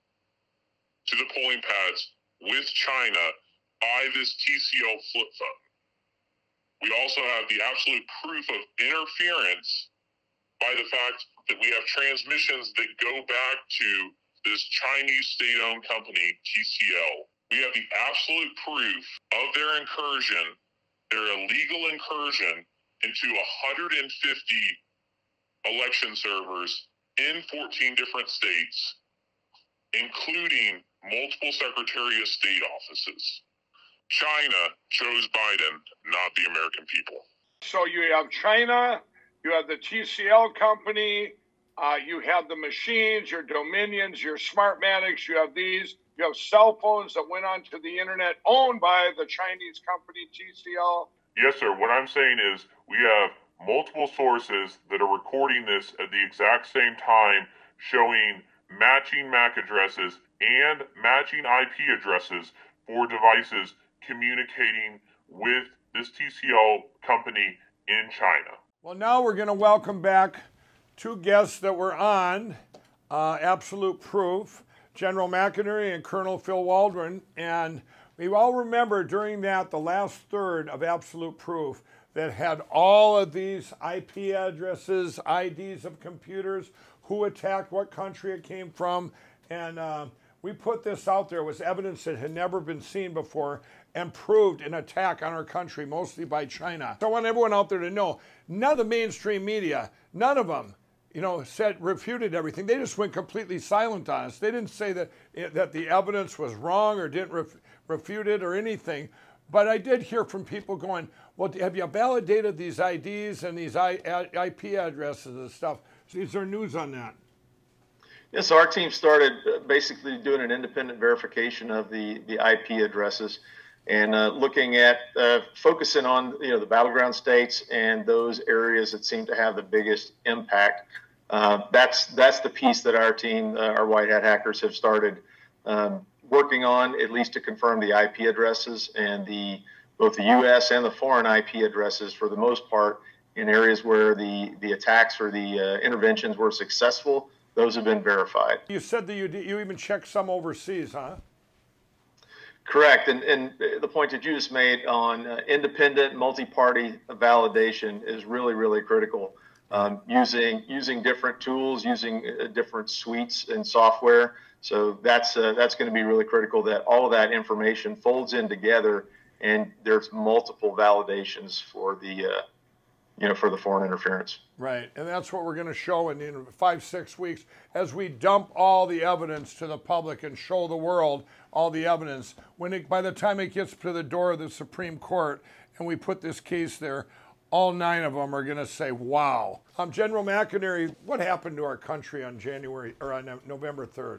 to the polling pads with China by this TCL flip phone. We also have the absolute proof of interference by the fact that we have transmissions that go back to this Chinese state-owned company, TCL. We have the absolute proof of their incursion, their illegal incursion into 150 election servers in 14 different states, including multiple Secretary of State offices. China chose Biden, not the American people. So you have China, you have the TCL company, you have the machines, your Dominions, your Smartmatics, you have these. You have cell phones that went onto the internet owned by the Chinese company TCL. Yes, sir. What I'm saying is we have multiple sources that are recording this at the exact same time, showing matching MAC addresses and matching IP addresses for devices communicating with this TCL company in China. Well, now we're going to welcome back two guests that were on Absolute Proof, General McInerney and Colonel Phil Waldron. And we all remember during that, the last third of Absolute Proof, that had all of these IP addresses, IDs of computers, who attacked, what country it came from. And we put this out there. It was evidence that had never been seen before and proved an attack on our country, mostly by China. So I want everyone out there to know, none of the mainstream media, none of them, refuted everything. They just went completely silent on us. They didn't say that the evidence was wrong or didn't refute it or anything. But I did hear from people going, well, have you validated these IDs and these IP addresses and stuff? So is there news on that? Yes, our team started basically doing an independent verification of the IP addresses and looking at focusing on the battleground states and those areas that seem to have the biggest impact. That's the piece that our team, our White Hat hackers, have started working on, at least to confirm the IP addresses and both the U.S. and the foreign IP addresses, for the most part, in areas where the attacks or the interventions were successful. Those have been verified. You said that you even checked some overseas, huh? Correct, and the point that you just made on independent multi-party validation is really, really critical. Using different tools, using different suites and software. So that's going to be really critical, that all of that information folds in together, and there's multiple validations for the for the foreign interference. Right, and that's what we're going to show in 5-6 weeks as we dump all the evidence to the public and show the world all the evidence. By the time it gets to the door of the Supreme Court and we put this case there, all 9 of them are going to say, wow. General McInerney, what happened to our country on November 3rd?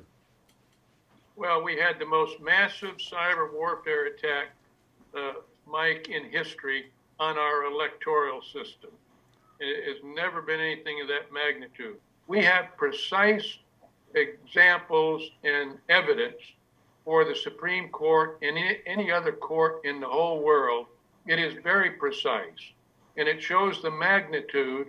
Well, we had the most massive cyber warfare attack, Mike, in history on our electoral system. It has never been anything of that magnitude. We have precise examples and evidence for the Supreme Court and any other court in the whole world. It is very precise, and it shows the magnitude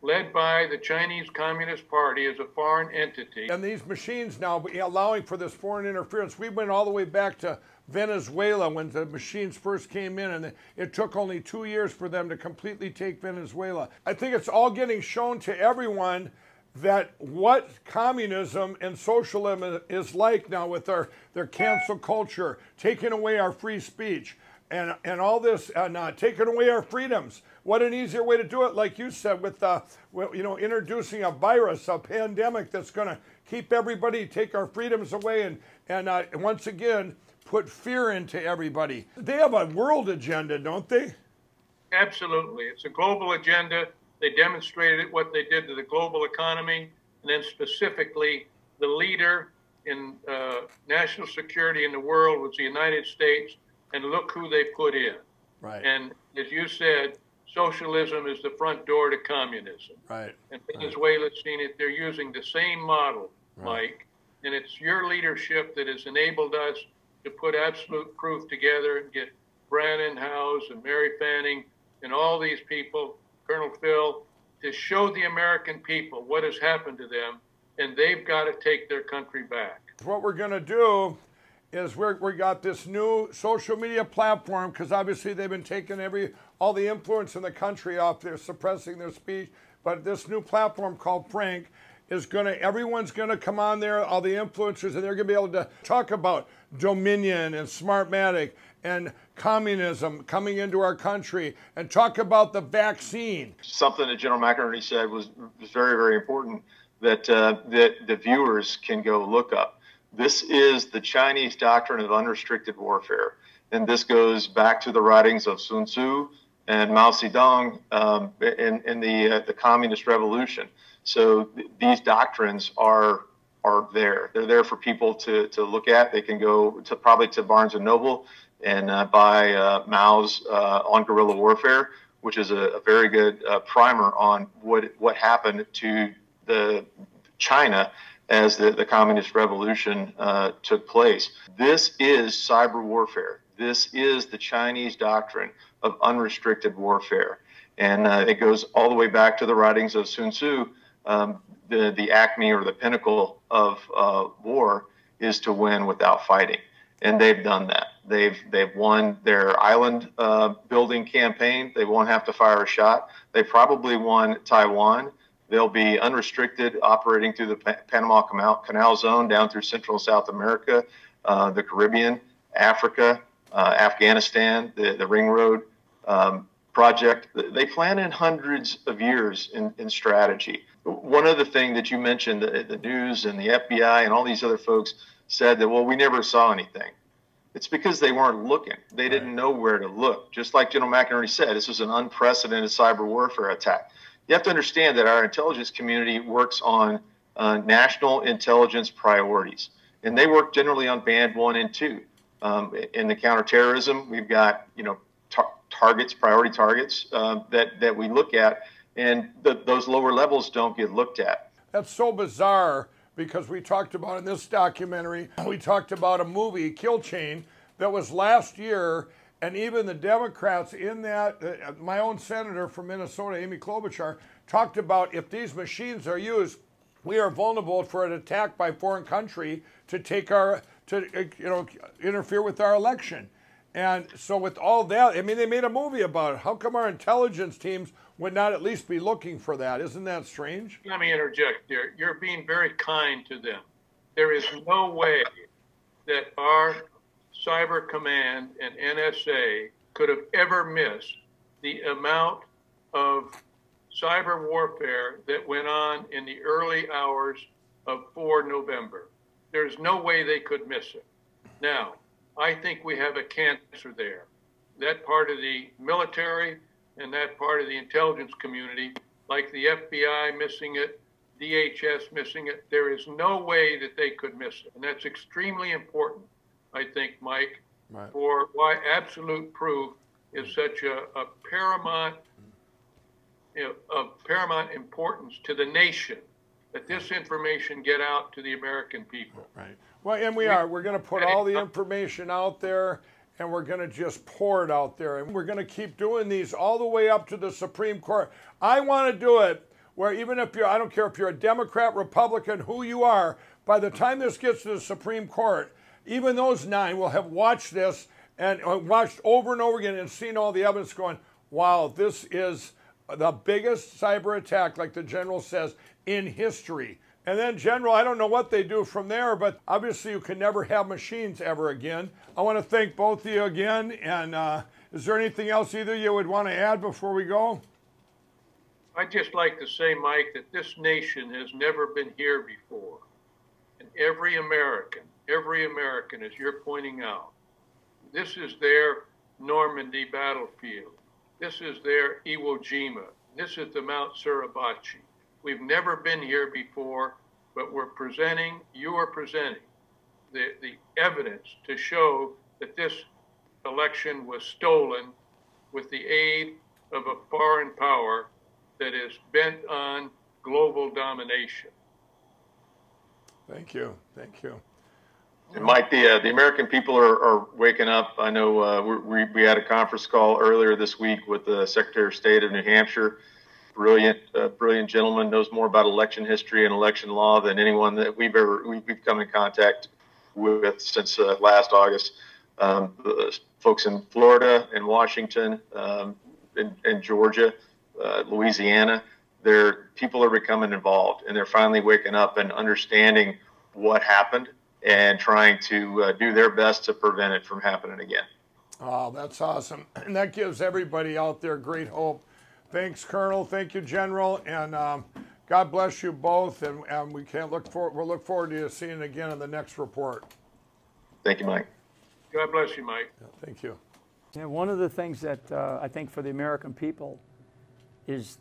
led by the Chinese Communist Party as a foreign entity. And these machines now allowing for this foreign interference. We went all the way back to Venezuela when the machines first came in, and it took only 2 years for them to completely take Venezuela. I think it's all getting shown to everyone that what communism and socialism is like now with their cancel culture, taking away our free speech, and all this, taking away our freedoms. What an easier way to do it, like you said, with introducing a virus, a pandemic that's going to keep everybody, take our freedoms away, and once again put fear into everybody. They have a world agenda, don't they? Absolutely, it's a global agenda. They demonstrated what they did to the global economy, and then specifically, the leader in national security in the world was the United States. And look who they put in. Right. And as you said, socialism is the front door to communism. Right. And Venezuela's seen it. They're using the same model, Right. Mike. And it's your leadership that has enabled us to put absolute proof together and get Brannon Howse and Mary Fanning and all these people, Colonel Phil, to show the American people what has happened to them, and they've got to take their country back. What we're going to do is we got this new social media platform, because obviously they've been taking all the influence in the country off there, suppressing their speech. But this new platform called Frank is everyone's gonna come on there, all the influencers, and they're gonna be able to talk about Dominion and Smartmatic and communism coming into our country, and talk about the vaccine. Something that General McInerney said was very, very important that the viewers can go look up. This is the Chinese doctrine of unrestricted warfare. And this goes back to the writings of Sun Tzu and Mao Zedong in the Communist Revolution. So these doctrines are there. They're there for people to look at. They can go probably to Barnes & Noble and buy Mao's On Guerrilla Warfare, which is a very good primer on what happened to China as the Communist Revolution took place. This is cyber warfare. This is the Chinese doctrine of unrestricted warfare. And it goes all the way back to the writings of Sun Tzu. The acme or the pinnacle of war is to win without fighting. And they've done that. They've won their island building campaign. They won't have to fire a shot. They probably won Taiwan. They'll be unrestricted, operating through the Panama Canal Zone down through Central and South America, the Caribbean, Africa, Afghanistan, the Ring Road project. They plan in hundreds of years in strategy. One other thing that you mentioned, the news and the FBI and all these other folks said that, well, we never saw anything. It's because they weren't looking. They didn't know where to look. Just like General McInerney said, this was an unprecedented cyber warfare attack. You have to understand that our intelligence community works on national intelligence priorities, and they work generally on band 1 and 2. In the counterterrorism, we've got priority targets that we look at, and those lower levels don't get looked at. That's so bizarre, because we talked about in this documentary, we talked about a movie, Kill Chain, that was last year. And even the Democrats in that, my own senator from Minnesota, Amy Klobuchar, talked about if these machines are used, we are vulnerable for an attack by a foreign country to interfere with our election. And so with all that, I mean, they made a movie about it. How come our intelligence teams would not at least be looking for that? Isn't that strange? Let me interject there. You're being very kind to them. There is no way that our Cyber Command and NSA could have ever missed the amount of cyber warfare that went on in the early hours of 4 November. There's no way they could miss it. Now, I think we have a cancer there. That part of the military and that part of the intelligence community, like the FBI missing it, DHS missing it, there is no way that they could miss it. And that's extremely important, I think, Mike, for why absolute proof is such a paramount, of paramount importance to the nation, that this information get out to the American people. Right. Well, and we're going to put all the information out there, and we're going to just pour it out there. And we're going to keep doing these all the way up to the Supreme Court. I want to do it where even if I don't care if you're a Democrat, Republican, who you are, by the time this gets to the Supreme Court, even those 9 will have watched this and watched over and over again and seen all the evidence going, wow, this is the biggest cyber attack, like the general says, in history. And then, General, I don't know what they do from there, but obviously you can never have machines ever again. I want to thank both of you again. And is there anything else either you would want to add before we go? I'd just like to say, Mike, that this nation has never been here before. And every American, as you're pointing out, this is their Normandy battlefield. This is their Iwo Jima. This is the Mount Suribachi. We've never been here before, but you are presenting the evidence to show that this election was stolen with the aid of a foreign power that is bent on global domination. Thank you. Thank you. And Mike, the American people are waking up. I know we had a conference call earlier this week with the Secretary of State of New Hampshire. Brilliant gentleman, knows more about election history and election law than anyone that we've come in contact with since last August. The folks in Florida and Washington and Georgia, Louisiana, people are becoming involved, and they're finally waking up and understanding what happened and trying to do their best to prevent it from happening again. Oh, that's awesome. And that gives everybody out there great hope. Thanks, Colonel. Thank you, General. And God bless you both. And we'll look forward to seeing you again in the next report. Thank you, Mike. God bless you, Mike. Yeah, thank you. Yeah, one of the things that I think for the American people is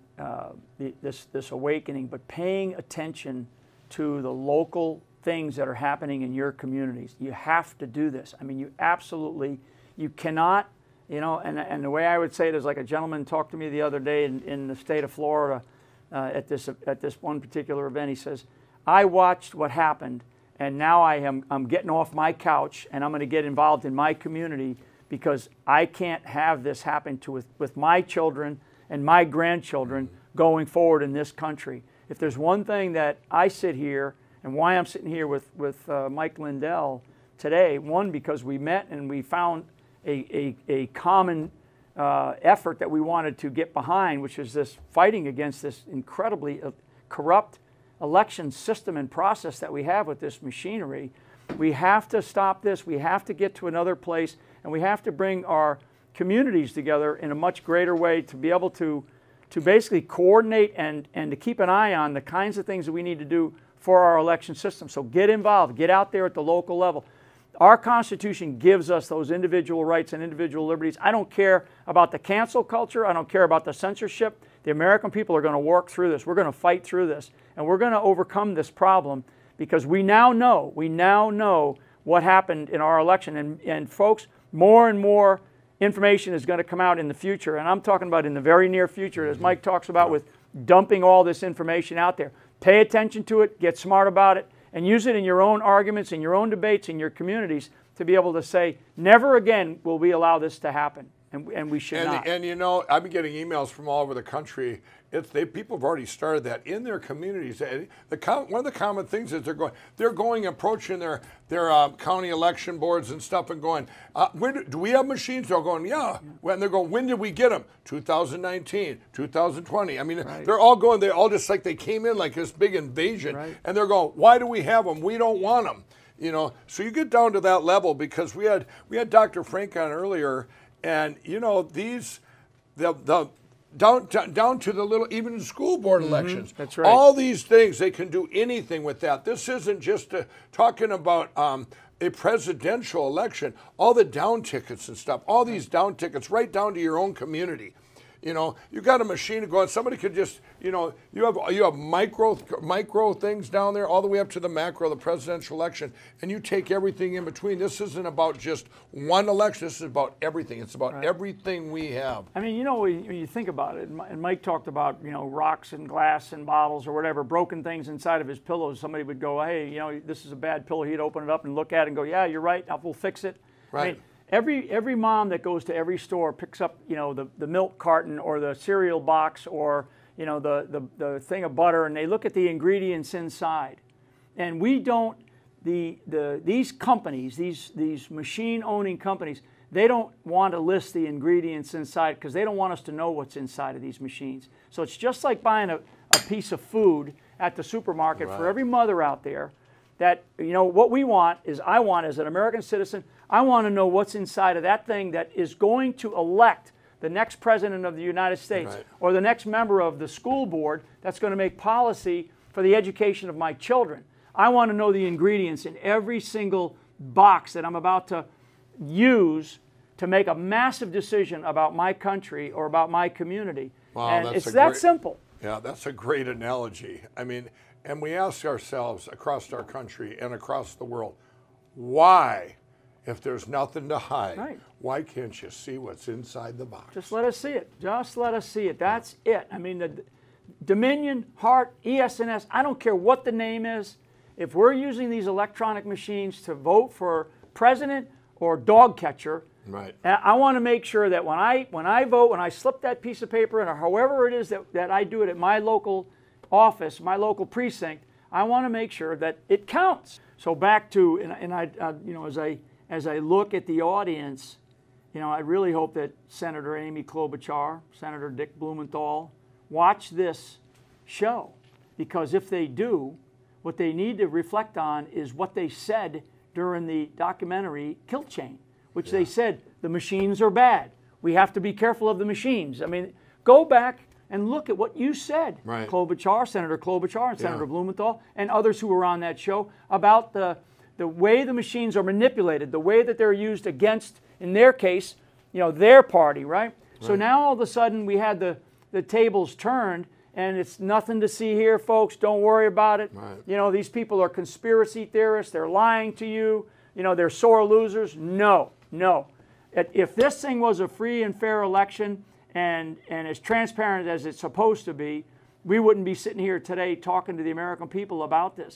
this awakening, but paying attention to the local things that are happening in your communities. You have to do this. I mean, you cannot, and the way I would say it is like a gentleman talked to me the other day in the state of Florida at this one particular event. He says, I watched what happened, and now I'm getting off my couch and I'm going to get involved in my community because I can't have this happen with my children and my grandchildren going forward in this country. If there's one thing that I sit here and why I'm sitting here with Mike Lindell today, one, because we met and we found a common effort that we wanted to get behind, which is this fighting against this incredibly corrupt election system and process that we have with this machinery. We have to stop this. We have to get to another place, and we have to bring our communities together in a much greater way to be able to basically coordinate and to keep an eye on the kinds of things that we need to do for our election system. So get involved, get out there at the local level. Our Constitution gives us those individual rights and individual liberties. I don't care about the cancel culture. I don't care about the censorship. The American people are going to work through this. We're going to fight through this. And we're going to overcome this problem because we now know what happened in our election. And folks, more and more information is going to come out in the future. And I'm talking about in the very near future, as Mike talks about with dumping all this information out there. Pay attention to it, get smart about it, and use it in your own arguments, in your own debates, in your communities to be able to say, never again will we allow this to happen, and we should not. And I've been getting emails from all over the country. People have already started that in their communities. One of the common things is they're going approaching their county election boards and stuff and going, do we have machines? They're going, yeah. And they're going, when did we get them? 2019, 2020. I mean, right. They're all just like they came in like this big invasion. Right. And they're going, why do we have them? We don't want them. So you get down to that level because we had Dr. Frank on earlier, and down to the little, even school board elections. That's right. All these things, they can do anything with that. This isn't just talking about a presidential election. All the down tickets and stuff, all these down tickets right down to your own community. You got a machine going. Somebody could just, you have micro things down there all the way up to the macro, the presidential election, and you take everything in between. This isn't about just one election. This is about everything. It's about everything we have. I mean, when you think about it, and Mike talked about, rocks and glass and bottles or whatever, broken things inside of his pillows. Somebody would go, hey, this is a bad pillow. He'd open it up and look at it and go, yeah, you're right. We'll fix it. Right. I mean, every mom that goes to every store picks up, the milk carton or the cereal box or, you know, the thing of butter, and they look at the ingredients inside. And we don't, these companies, these machine-owning companies, they don't want to list the ingredients inside because they don't want us to know what's inside of these machines. So it's just like buying a piece of food at the supermarket. For every mother out there that, you know, what we want is, I want as an American citizen, I want to know what's inside of that thing that is going to elect the next president of the United States or the next member of the school board that's going to make policy for the education of my children. I want to know the ingredients in every single box that I'm about to use to make a massive decision about my country or about my community. Wow, and it's that simple. Yeah, that's a great analogy. I mean, and we ask ourselves across our country and across the world, why, if there's nothing to hide, why can't you see what's inside the box? Just let us see it. Just let us see it. That's it. I mean, the Dominion, Hart, ES&S, I don't care what the name is. If we're using these electronic machines to vote for president or dog catcher, I want to make sure that when I vote, when I slip that piece of paper in, or however it is that I do it at my local office, my local precinct, I want to make sure that it counts. So back to, and I you know, as I look at the audience, you know, I really hope that Senator Amy Klobuchar, Senator Dick Blumenthal watch this show, because if they do, what they need to reflect on is what they said during the documentary Kill Chain, which they said the machines are bad. We have to be careful of the machines. I mean, go back and look at what you said, Klobuchar, Senator Klobuchar, and Senator Blumenthal, and others who were on that show, about the way the machines are manipulated, the way that they're used against, in their case, you know, their party, right? So now all of a sudden we had the tables turned, and it's nothing to see here, folks. Don't worry about it. You know, these people are conspiracy theorists. They're lying to you. You know, they're sore losers. No, no. If this thing was a free and fair election and as transparent as it's supposed to be, we wouldn't be sitting here today talking to the American people about this.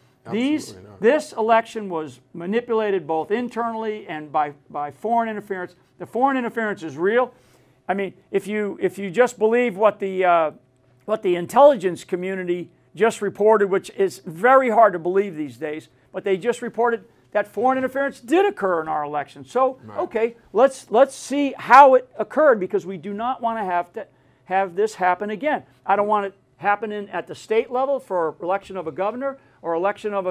This election was manipulated both internally and by foreign interference. The foreign interference is real. I mean, if you just believe what the intelligence community just reported, which is very hard to believe these days, but they just reported that foreign interference did occur in our election. So, okay, let's see how it occurred, because we do not want to have this happen again. I don't want it happening at the state level for election of a governor or election of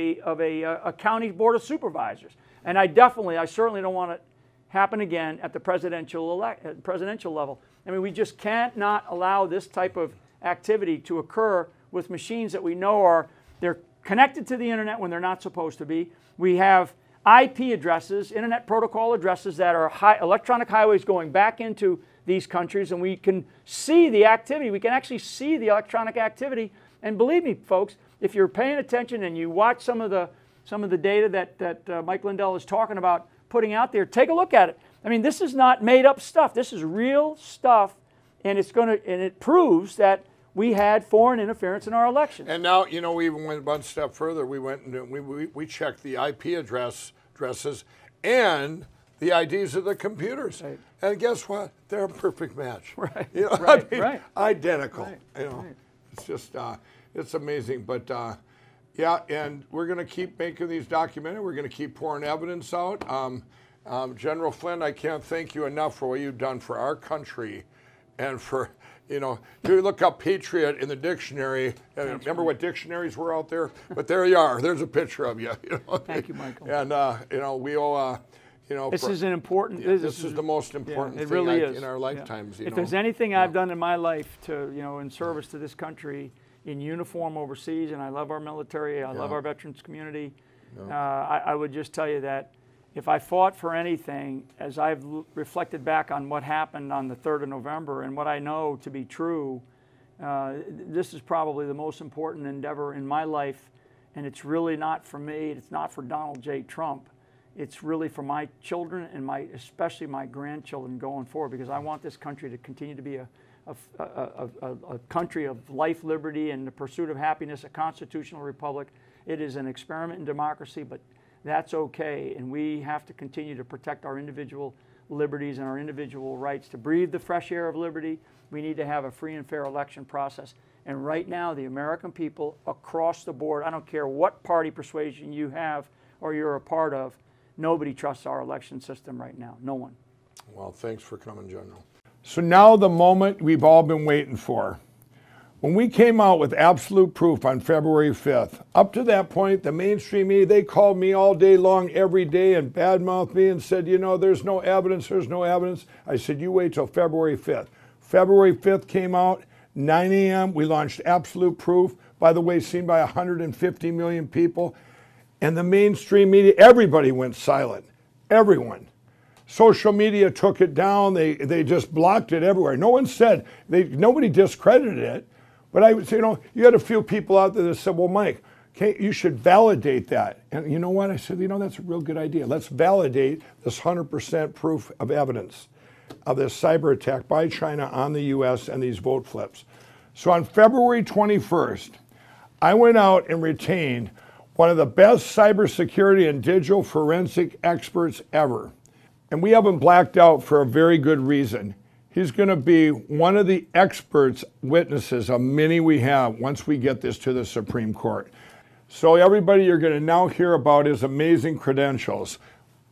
a county board of supervisors, and I certainly don't want it happen again at the presidential level. I mean, we just can't not allow this type of activity to occur with machines that we know they're connected to the internet when they're not supposed to be. We have IP addresses, internet protocol addresses, that are electronic highways going back into these countries, and we can see the activity. We can actually see the electronic activity. And believe me, folks, if you're paying attention and you watch some of the data that Mike Lindell is talking about putting out there, take a look at it. I mean, this is not made up stuff. This is real stuff, and it proves that we had foreign interference in our elections. And now, you know, we even went one step further. We went and we checked the IP addresses and the IDs of the computers. And guess what? They're a perfect match. You know, identical. You know, it's just it's amazing. But yeah, and we're going to keep making these documentaries. We're going to keep pouring evidence out. General Flynn, I can't thank you enough for what you've done for our country, and for, you know, you look up patriot in the dictionary. Remember what dictionaries were out there? But there you are. There's a picture of you. You know? Thank you, Michael. And you know, we owe. You know, this is an important. This is the most important thing really is. in our lifetimes. You if know? there's anything I've done in my life to, you know, in service to this country, in uniform overseas, and I love our military, I love our veterans community. I would just tell you that if I fought for anything, as I've reflected back on what happened on the 3rd of November and what I know to be true, this is probably the most important endeavor in my life, and it's really not for me. It's not for Donald J. Trump. It's really for my children and especially my grandchildren going forward, because I want this country to continue to be a country of life, liberty, and the pursuit of happiness, a constitutional republic. It is an experiment in democracy, but that's okay, and we have to continue to protect our individual liberties and our individual rights to breathe the fresh air of liberty. We need to have a free and fair election process. And right now, the American people across the board, I don't care what party persuasion you have or you're a part of, nobody trusts our election system right now. No one. Well, thanks for coming, General. So now the moment we've all been waiting for. When we came out with absolute proof on February 5th, up to that point, the mainstream media, they called me all day long, every day, and badmouthed me and said, you know, there's no evidence, there's no evidence. I said, you wait till February 5th. February 5th came out, 9 a.m., we launched absolute proof, by the way, seen by 150 million people. And the mainstream media, everybody went silent, everyone. Social media took it down, they just blocked it everywhere. No one said, nobody discredited it. But I would say, you know, you had a few people out there that said, well, Mike, you should validate that. And you know what? I said, you know, that's a real good idea. Let's validate this 100% proof of evidence of this cyber attack by China on the U.S. and these vote flips. So on February 21st, I went out and retained one of the best cybersecurity and digital forensic experts ever. And we have him blacked out for a very good reason. He's going to be one of the experts, witnesses of many we have once we get this to the Supreme Court. So everybody, you're going to now hear about his amazing credentials.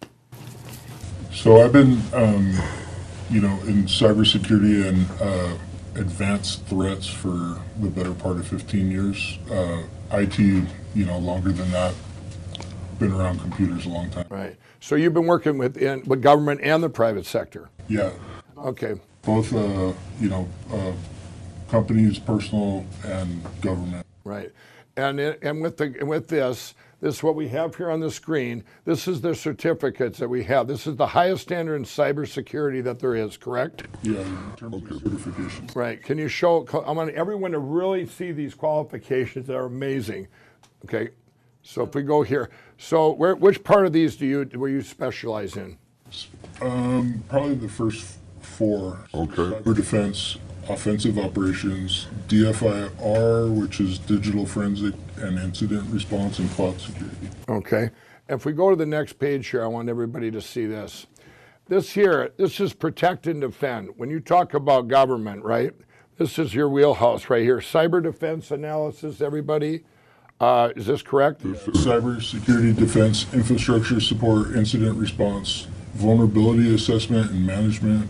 So I've been, you know, in cybersecurity and advanced threats for the better part of 15 years. IT, you know, longer than that. Been around computers a long time. Right. So you've been working with government and the private sector. Yeah. Okay. Both, you know, companies, personal, and government. Right. And with this is what we have here on the screen. This is the certificates that we have. This is the highest standard in cybersecurity that there is, correct? Yeah, in terms of certifications. Right. Can you show, I want everyone to really see these qualifications that are amazing. Okay. So if we go here, so which part of these will you specialize in? Probably the first four. Okay. Cyber defense, offensive operations, DFIR, which is digital forensic and incident response, and cloud security. Okay. If we go to the next page here, I want everybody to see this. This is protect and defend. When you talk about government, right? This is your wheelhouse right here. Cyber defense analysis, everybody. Is this correct? Cyber security defense, infrastructure support, incident response, vulnerability assessment and management,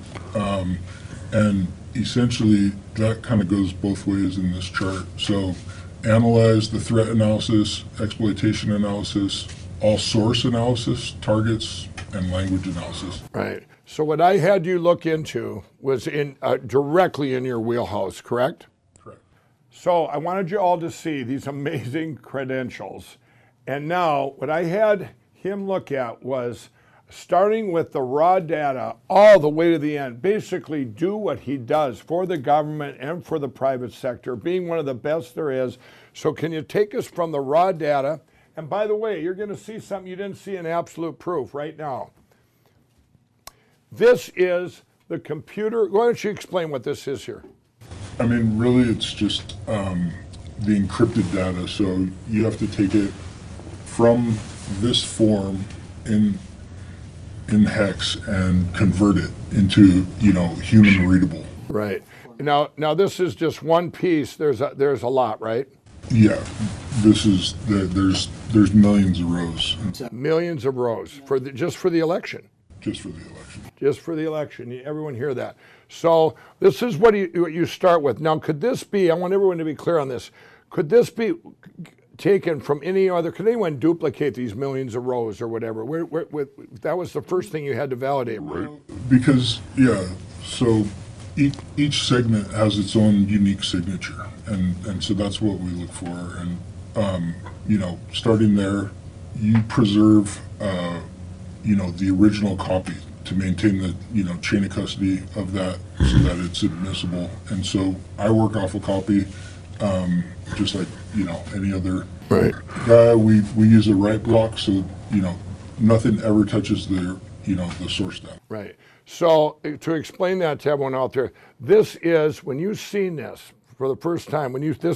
and essentially that kind of goes both ways in this chart. So analyze the threat analysis, exploitation analysis, all source analysis, targets, and language analysis. Right. So what I had you look into was directly in your wheelhouse, correct? Correct. So I wanted you all to see these amazing credentials. And now what I had him look at was starting with the raw data all the way to the end, basically do what he does for the government and for the private sector, being one of the best there is. So can you take us from the raw data? And by the way, you're going to see something you didn't see in absolute proof right now. This is the computer. Why don't you explain what this is here? I mean, really, it's just the encrypted data. So you have to take it from this form in hex and convert it into, you know, human readable. Right. Now this is just one piece. There's a lot, right? Yeah. This is there's millions of rows. Millions of rows just for the election. Just for the election. Just for the election. Everyone hear that. So this is what you start with. Now, could this be? I want everyone to be clear on this. Could this be taken from any other? Could anyone duplicate these millions of rows or whatever? That was the first thing you had to validate, right? Because so each segment has its own unique signature, and so that's what we look for. And you know, starting there, you preserve you know, the original copy to maintain the, you know, chain of custody of that so that it's admissible. And so I work off a copy, just like, you know, any other guy. We use a write block, so, you know, nothing ever touches the, you know, the source data. Right. So to explain that to everyone out there, this is when you've seen this for the first time. When you've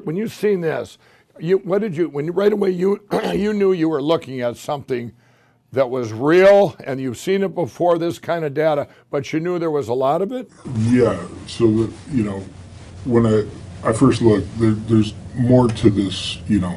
seen this, right away you you knew you were looking at something that was real, and you've seen it before, this kind of data, but you knew there was a lot of it? Yeah, so that, you know, when I first looked, there's more to this, you know,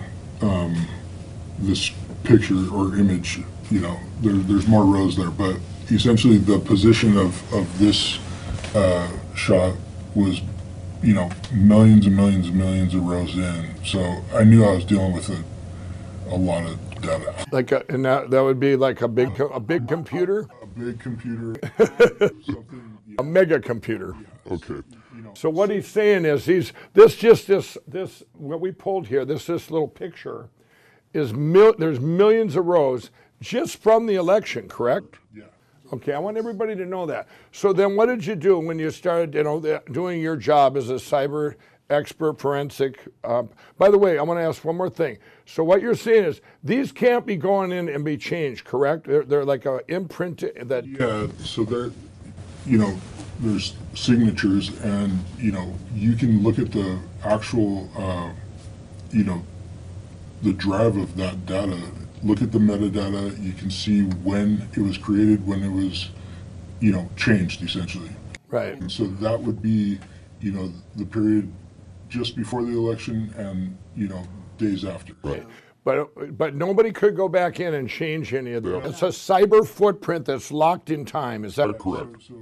this picture or image, you know, there's more rows there, but essentially the position of this shot was, you know, millions and millions and millions of rows in. So I knew I was dealing with a lot of data. Like, and that would be like a big computer? A big computer. Something, a mega computer. Yeah. Okay. So what he's saying is this what we pulled here, this little picture is there's millions of rows just from the election, correct? Yeah. Okay, I want everybody to know that. So then what did you do when you started, you know, doing your job as a cyber expert forensic? By the way, I want to ask one more thing. So what you're saying is these can't be going in and be changed, correct? They're like a imprint that... Yeah, so they're, you know, there's signatures, and, you know, you can look at the actual, you know, the drive of that data, look at the metadata, you can see when it was created, when it was, you know, changed, essentially. Right. And so that would be, you know, the period just before the election and, you know, days after. Right. But nobody could go back in and change any of that. It's a cyber footprint that's locked in time. Is that correct? So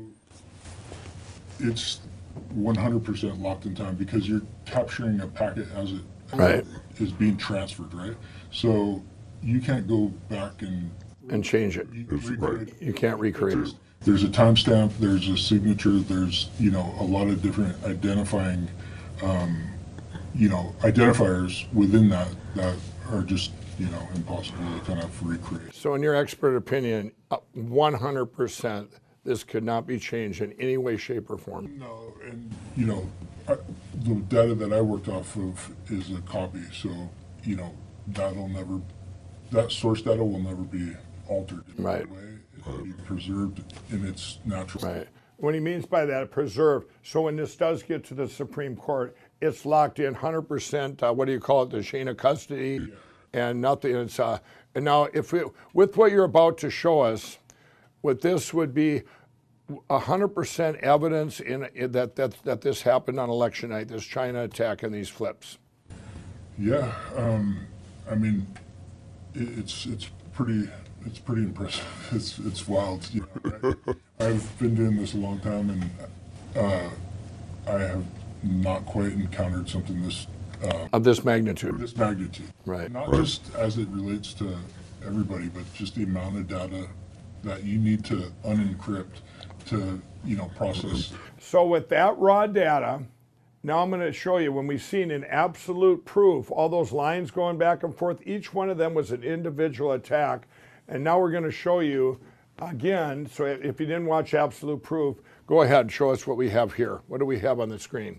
it's 100% locked in time because you're capturing a packet as it is being transferred, right? So you can't go back and change it. You can't recreate it. There's a timestamp, there's a signature, there's, you know, a lot of different identifying, you know, identifiers within that are just, you know, impossible to kind of recreate. So in your expert opinion, 100%, this could not be changed in any way, shape, or form? No, and, you know, the data that I worked off of is a copy, so, you know, that source data will never be altered in any way. It'll be preserved in its natural. Right. What he means by that, preserved, so when this does get to the Supreme Court, it's locked in 100%, what do you call it, the chain of custody, and nothing. It's, and now, with what you're about to show us, what this would be 100% evidence that this happened on election night, this China attack and these flips. Yeah, I mean, it's pretty impressive. It's wild. You know, I've been doing this a long time, and I have not quite encountered something this of this magnitude. This magnitude, right? Not just as it relates to everybody, but just the amount of data that you need to unencrypt to, you know, process. So with that raw data, now I'm going to show you when we've seen an absolute proof, all those lines going back and forth, each one of them was an individual attack. And now we're going to show you again, so if you didn't watch absolute proof, go ahead and show us what we have here. What do we have on the screen?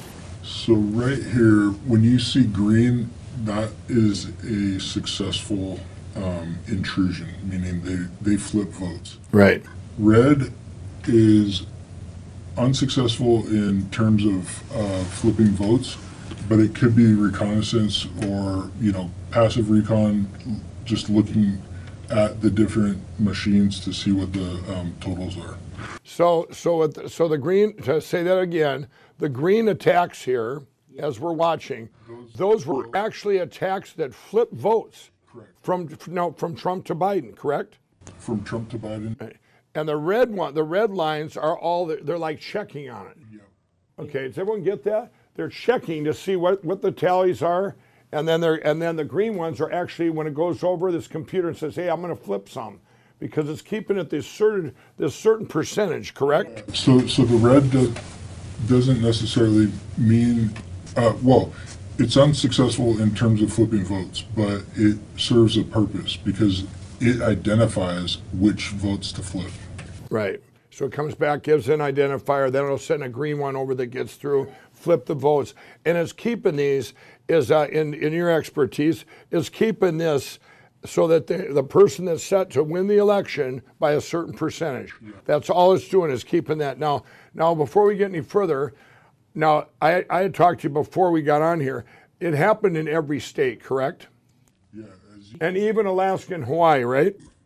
So right here, when you see green, that is a successful intrusion, meaning they flip votes. Right. Red is unsuccessful in terms of flipping votes, but it could be reconnaissance or, you know, passive recon, just looking at the different machines to see what the totals are. So the green, to say that again, the green attacks here, as we're watching, those were actually attacks that flipped votes. Correct. From Trump to Biden, correct? From Trump to Biden. Right. And the red lines are all, they're like checking on it. Yeah. Okay, does everyone get that? They're checking to see what the tallies are, and then the green ones are actually, when it goes over this computer and says, hey, I'm going to flip some, because it's keeping it this certain percentage, correct? So the red doesn't necessarily mean, well, it's unsuccessful in terms of flipping votes, but it serves a purpose because it identifies which votes to flip. Right. So it comes back, gives an identifier, then it'll send a green one over that gets through, flip the votes. And it's keeping these, is in your expertise, is keeping this so that the person that's set to win the election by a certain percentage. Yeah. That's all it's doing, is keeping that. Now, before we get any further, now I had talked to you before we got on here. It happened in every state, correct? Yeah. And even Alaska and Hawaii, right?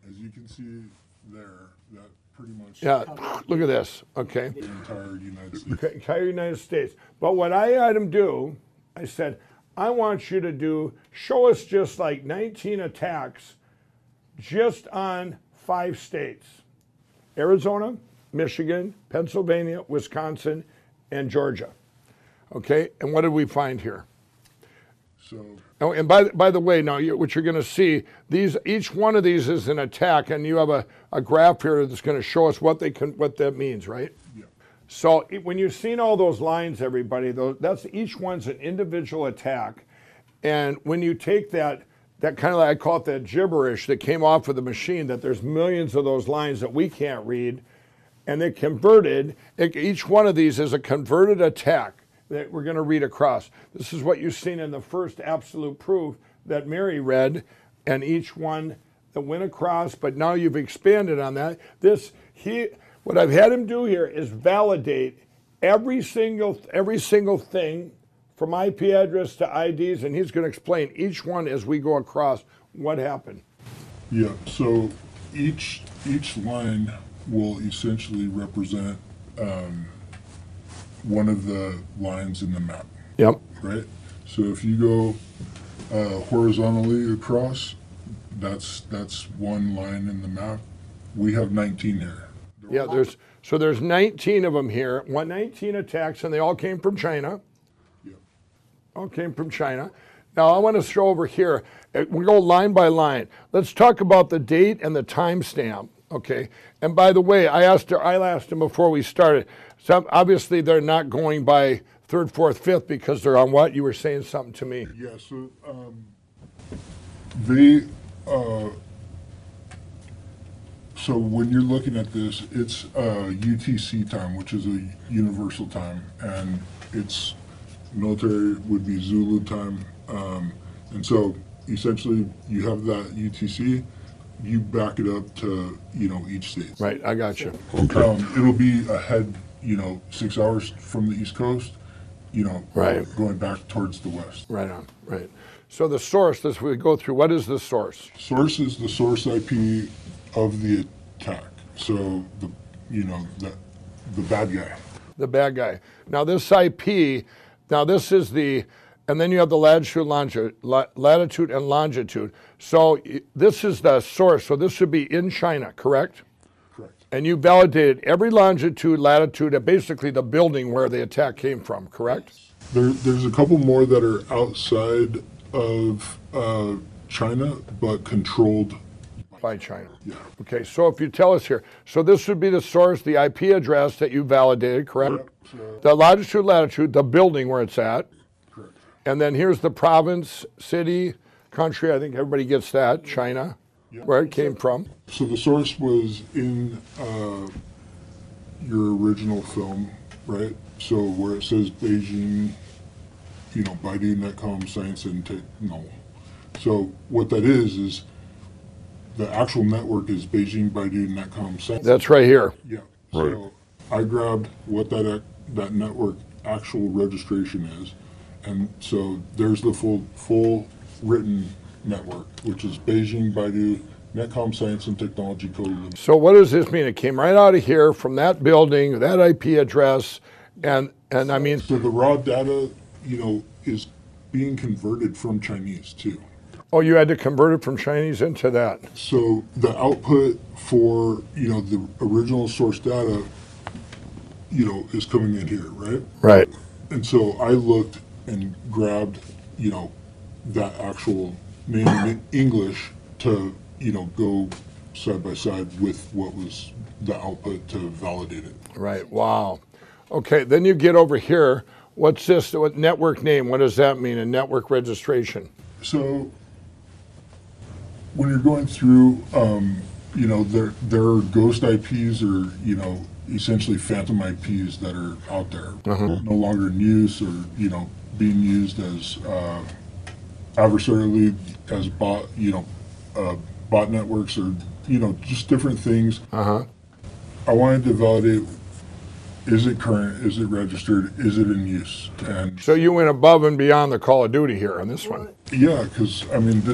As you can see there, that pretty much. Yeah, look at this. Okay. The entire United States. Okay, entire United States. But what I had him do, I said, I want you to show us just like 19 attacks just on 5 states: Arizona, Michigan, Pennsylvania, Wisconsin, and Georgia. Okay, and what did we find here? So. Oh, and by the way, now what you're going to see, each one of these is an attack, and you have a graph here that's going to show us what that means, right? Yeah. So when you've seen all those lines, everybody, that's each one's an individual attack, and when you take that kind of, I call it that gibberish that came off of the machine, that there's millions of those lines that we can't read, and they're converted. Each one of these is a converted attack that we're going to read across. This is what you've seen in the first absolute proof that Mary read, and each one that went across, but now you've expanded on that. What I've had him do here is validate every single thing from IP address to IDs, and he's going to explain each one as we go across what happened. Yeah, so each line will essentially represent one of the lines in the map. Yep. Right? So if you go horizontally across, that's one line in the map. We have 19 here. Yeah, there's 19 of them here. 19 attacks, and they all came from China. Yep. All came from China. Now I want to show over here. We go line by line. Let's talk about the date and the timestamp. Okay. And by the way, I asked him before we started. So obviously they're not going by 3rd, 4th, 5th because they're on what? You were saying something to me. Yeah, so so when you're looking at this, it's UTC time, which is a universal time, and it's military would be Zulu time. And so essentially you have that UTC, you back it up to, each state. Right, I got you. Okay. It'll be ahead, 6 hours from the East Coast, right, going back towards the West. Right on, right. So the source, as we go through, what is the source? Source is the source IP of the attack. So the bad guy. The bad guy. Now this IP, this is and then you have the latitude and longitude. So this is the source. So this should be in China, correct? Correct. And you validated every longitude, latitude, and basically the building where the attack came from, correct? There's a couple more that are outside of China, but controlled by China. Yeah. Okay, so if you tell us here, so this would be the source, the IP address that you validated, correct? Correct. The longitude, latitude, the building where it's at. Correct. And then here's the province, city, country, I think everybody gets that, China, where it came from. So the source was in your original film, right? So where it says Beijing, Baidu, Netcom, Science and Technology. So what that is the actual network is Beijing, Baidu, Netcom, Science. That's right here. Yeah. Right. So I grabbed what that network actual registration is, and so there's the full written network, which is Beijing, Baidu, Netcom, Science and Technology Code. So what does this mean? It came right out of here from that building, that IP address, and I mean. So the raw data, is being converted from Chinese too. Oh, you had to convert it from Chinese into that. So the output for, the original source data, is coming in here, right? Right. And so I looked and grabbed, that actual name in English to, go side by side with what was the output to validate it. Right, wow. Okay, then you get over here. What's this? What network name? What does that mean? A network registration? So when you're going through, there are ghost IPs or, essentially phantom IPs that are out there, no longer in use or, being used as adversarially as bot networks or, just different things. I wanted to validate, is it current, is it registered, is it in use? And so you went above and beyond the Call of Duty here on this one. Yeah, because, this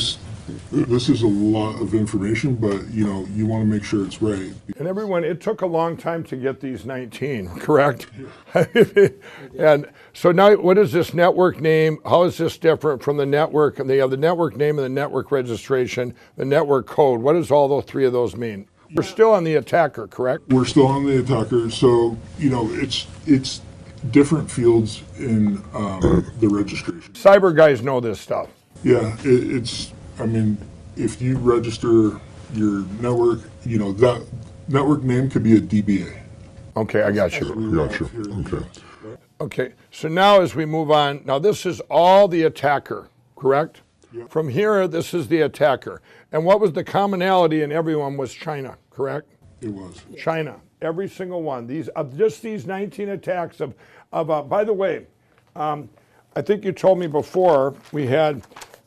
This is a lot of information, but you know, you want to make sure it's right. And everyone, it took a long time to get these 19, correct? And so now, what is this network name? How is this different from the network? And they have the network name and the network registration, the network code. What does all those three of those mean? We're still on the attacker, correct? We're still on the attacker, so you know, it's different fields in the registration. Cyber guys know this stuff. Yeah, it's. I mean, if you register your network, you know, that network name could be a DBA. Okay, I got you. Okay. Okay, so now as we move on, now this is all the attacker, correct? Yep. From here, this is the attacker. And what was the commonality in everyone was China, correct? It was. China, every single one. These just these 19 attacks of by the way, I think you told me before we had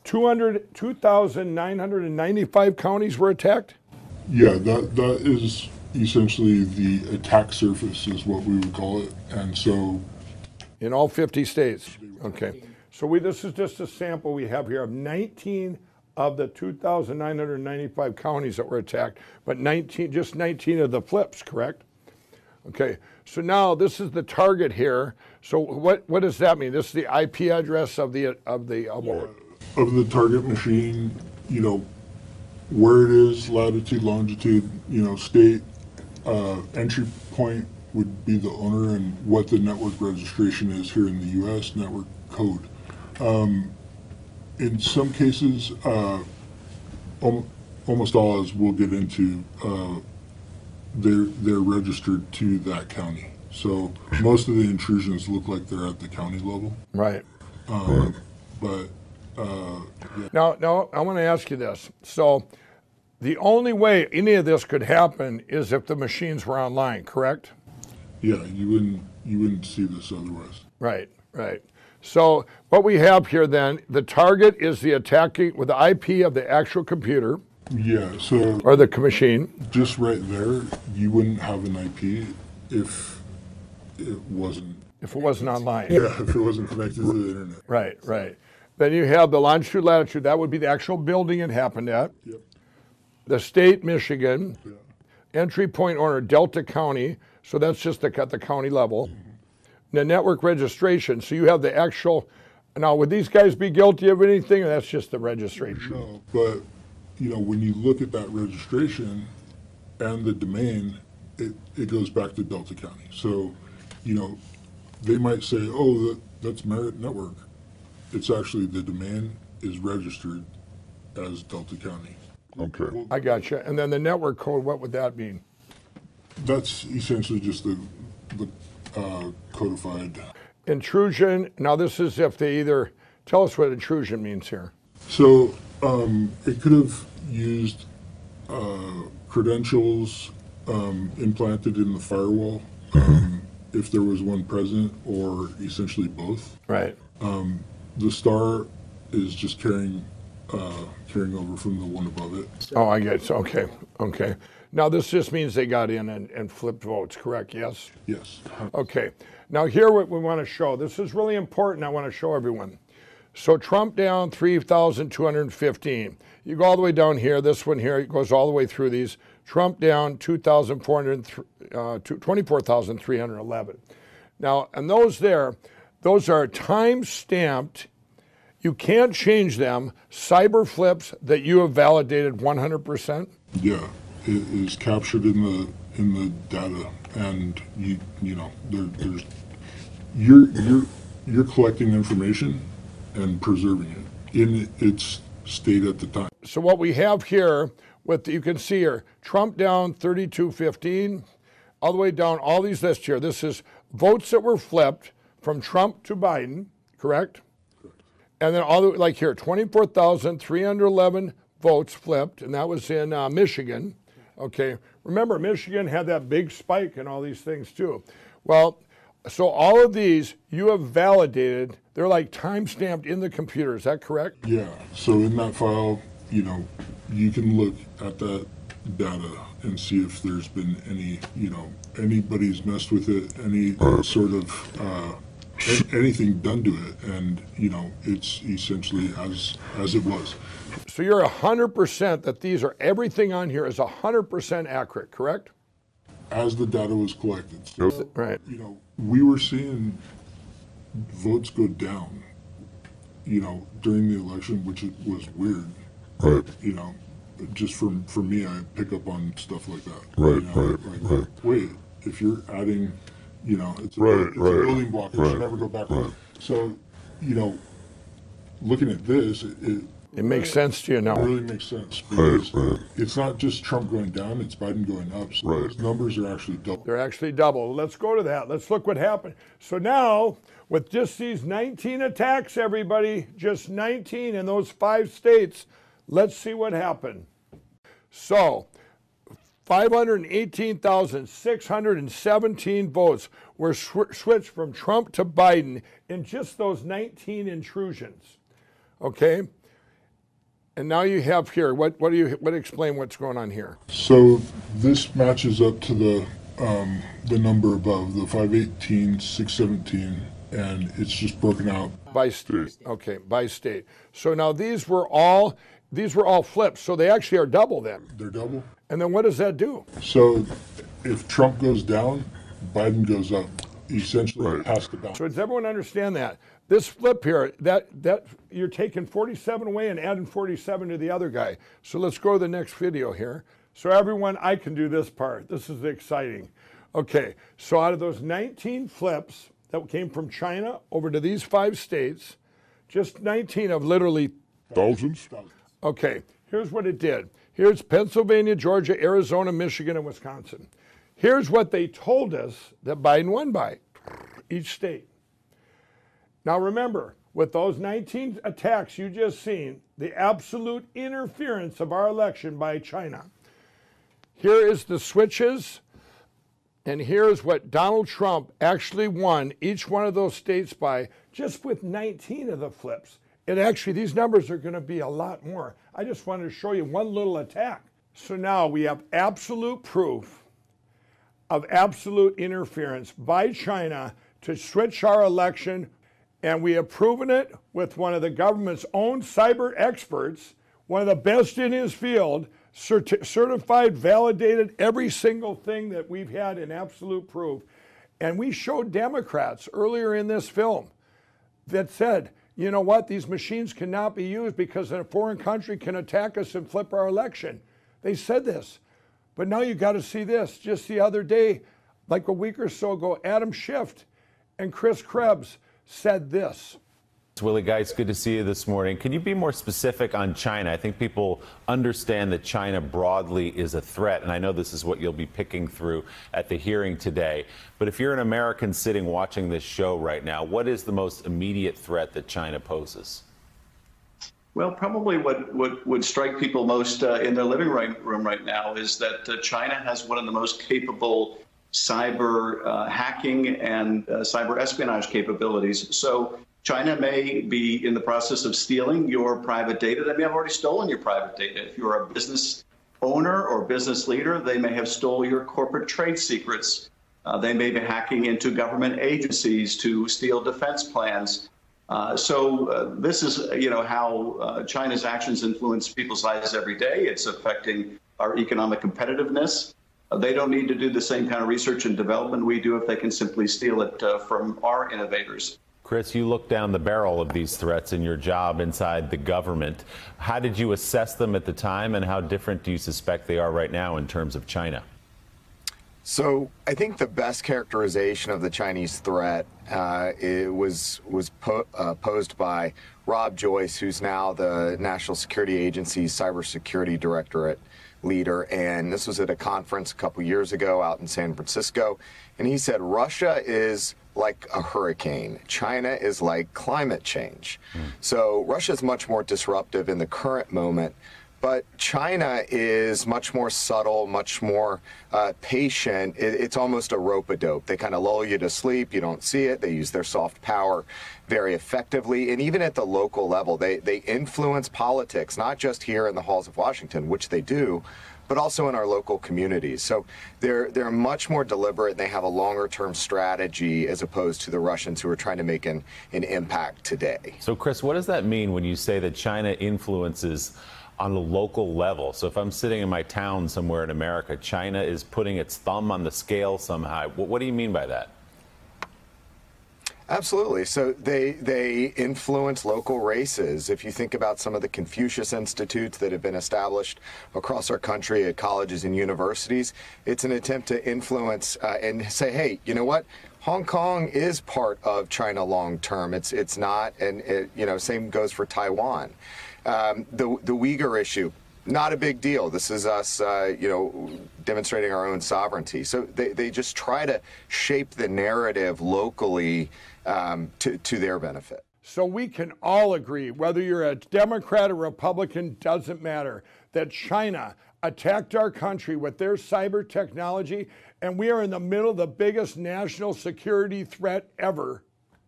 2,995 counties were attacked? Yeah, that is essentially the attack surface is what we would call it. And so in all 50 states. Okay. So this is just a sample we have here of 19 of the 2,995 counties that were attacked, but just 19 of the flips, correct? Okay. So now this is the target here. So what does that mean? This is the IP address of the of the target machine, you know, where it is, latitude, longitude, you know, state, entry point would be the owner, and what the network registration is here in the U.S., network code. In some cases, almost all, as we'll get into, they're registered to that county. So most of the intrusions look like they're at the county level. Right. But yeah. Now, I want to ask you this. So the only way any of this could happen is if the machines were online, correct? Yeah, you wouldn't see this otherwise. Right. So what we have here then, the target is the attacking with the IP of the actual computer. Yeah, so or the machine. Just right there, you wouldn't have an IP if it wasn't online. Yeah, if it wasn't connected to the internet. Right. Then you have the longitude, latitude. That would be the actual building it happened at. Yep. The state, Michigan. Yeah. Entry point owner, Delta County. So that's just at the county level. Mm-hmm. The network registration. So you have the actual. Now, would these guys be guilty of anything, or that's just the registration? No, but you know, when you look at that registration and the domain, it goes back to Delta County. So, you know, they might say, oh, that's Merit Network. It's actually the domain is registered as Delta County. Okay. I got you. And then the network code, what would that mean? That's essentially just the codified. Intrusion. Now this is if they either, tell us what intrusion means here. So it could have used credentials implanted in the firewall if there was one present, or essentially both. Right. The star is just carrying over from the one above it. Oh, I get it. Okay. Now this just means they got in and flipped votes, correct? Yes? Yes. Okay. Now here what we want to show. This is really important. I want to show everyone. So Trump down 3,215. You go all the way down here. This one here, it goes all the way through these. Trump down 24,311. Now, and those are time-stamped. You can't change them. Cyber flips that you have validated 100%. Yeah, it is captured in the data, and you know there's you're collecting information and preserving it in its state at the time. So what we have here, you can see here, Trump down 3215, all the way down, all these lists here. This is votes that were flipped from Trump to Biden, correct? And then all the like here, 24,311 votes flipped, and that was in Michigan. Okay, remember Michigan had that big spike and all these things too. Well, so all of these you have validated. They're like time-stamped in the computer. Is that correct? Yeah. So in that file, you know, you can look at that data and see if there's been any, you know, anybody's messed with it, any sort of anything done to it, and it's essentially as it was. So you're 100% that these are, everything on here is 100% accurate, correct? As the data was collected. So, right. We were seeing votes go down, during the election, which was weird. Right. Just for me, I pick up on stuff like that. Right. Wait, if you're adding, it's a building block. It should never go backwards. So, looking at this, it makes sense to you now. It really makes sense because it's not just Trump going down; it's Biden going up. So those numbers are actually double. They're actually double. Let's go to that. Let's look what happened. So now, with just these 19 attacks, everybody, just 19 in those 5 states, let's see what happened. So, 518,617 votes were switched from Trump to Biden in just those 19 intrusions. Okay? And now you have here, what explain what's going on here? So this matches up to the number above, the 518, 617, and it's just broken out by state. Okay, by state. So now these were all flips, so they actually are double then. They're double. And then what does that do? So if Trump goes down, Biden goes up. Essentially, it has to balance. So does everyone understand that? This flip here, that you're taking 47 away and adding 47 to the other guy. So let's go to the next video here. So everyone, I can do this part. This is exciting. Okay, so out of those 19 flips that came from China over to these 5 states, just 19 of literally thousands. Okay, here's what it did. Here's Pennsylvania, Georgia, Arizona, Michigan, and Wisconsin. Here's what they told us that Biden won by, each state. Now remember, with those 19 attacks you just seen, the absolute interference of our election by China. Here is the switches, and here's what Donald Trump actually won each one of those states by, just with 19 of the flips. And actually, these numbers are going to be a lot more. I just wanted to show you one little attack. So now we have absolute proof of absolute interference by China to switch our election, and we have proven it with one of the government's own cyber experts, one of the best in his field, certified, validated every single thing that we've had in absolute proof. And we showed Democrats earlier in this film that said, you know what, these machines cannot be used because a foreign country can attack us and flip our election. They said this. But now you got to see this. Just the other day, like a week or so ago, Adam Schiff and Chris Krebs said this. Willie Geist, good to see you this morning. Can you be more specific on China? I think people understand that China broadly is a threat, and I know this is what you'll be picking through at the hearing today. But if you're an American sitting watching this show right now, what is the most immediate threat that China poses? Well, probably what would strike people most in their living room right now is that China has one of the most capable cyber hacking and cyber espionage capabilities. So China may be in the process of stealing your private data. They may have already stolen your private data. If you're a business owner or business leader, they may have stolen your corporate trade secrets. They may be hacking into government agencies to steal defense plans. So this is, how China's actions influence people's lives every day. It's affecting our economic competitiveness. They don't need to do the same kind of research and development we do if they can simply steal it from our innovators. Chris, you look down the barrel of these threats in your job inside the government. How did you assess them at the time, and how different do you suspect they are right now in terms of China? So I think the best characterization of the Chinese threat was posed by Rob Joyce, who's now the National Security Agency's cybersecurity directorate leader. And this was at a conference a couple years ago out in San Francisco. And he said, Russia is like a hurricane. China is like climate change. So Russia is much more disruptive in the current moment. But China is much more subtle, much more patient. It's almost a rope-a-dope. They kind of lull you to sleep. You don't see it. They use their soft power very effectively. And even at the local level, they influence politics, not just here in the halls of Washington, which they do, but also in our local communities. So they're much more deliberate, and they have a longer-term strategy as opposed to the Russians who are trying to make an impact today. So, Chris, what does that mean when you say that China influences on the local level? So if I'm sitting in my town somewhere in America, China is putting its thumb on the scale somehow. What do you mean by that? Absolutely. So they influence local races. If you think about some of the Confucius Institutes that have been established across our country at colleges and universities, it's an attempt to influence and say, hey, you know what? Hong Kong is part of China long term. It's not, and same goes for Taiwan. The Uyghur issue, not a big deal. This is us, demonstrating our own sovereignty. So they just try to shape the narrative locally to their benefit. So we can all agree, whether you're a Democrat or Republican, doesn't matter, that China attacked our country with their cyber technology, and we are in the middle of the biggest national security threat ever.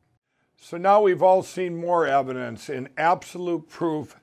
So now we've all seen more evidence in absolute proof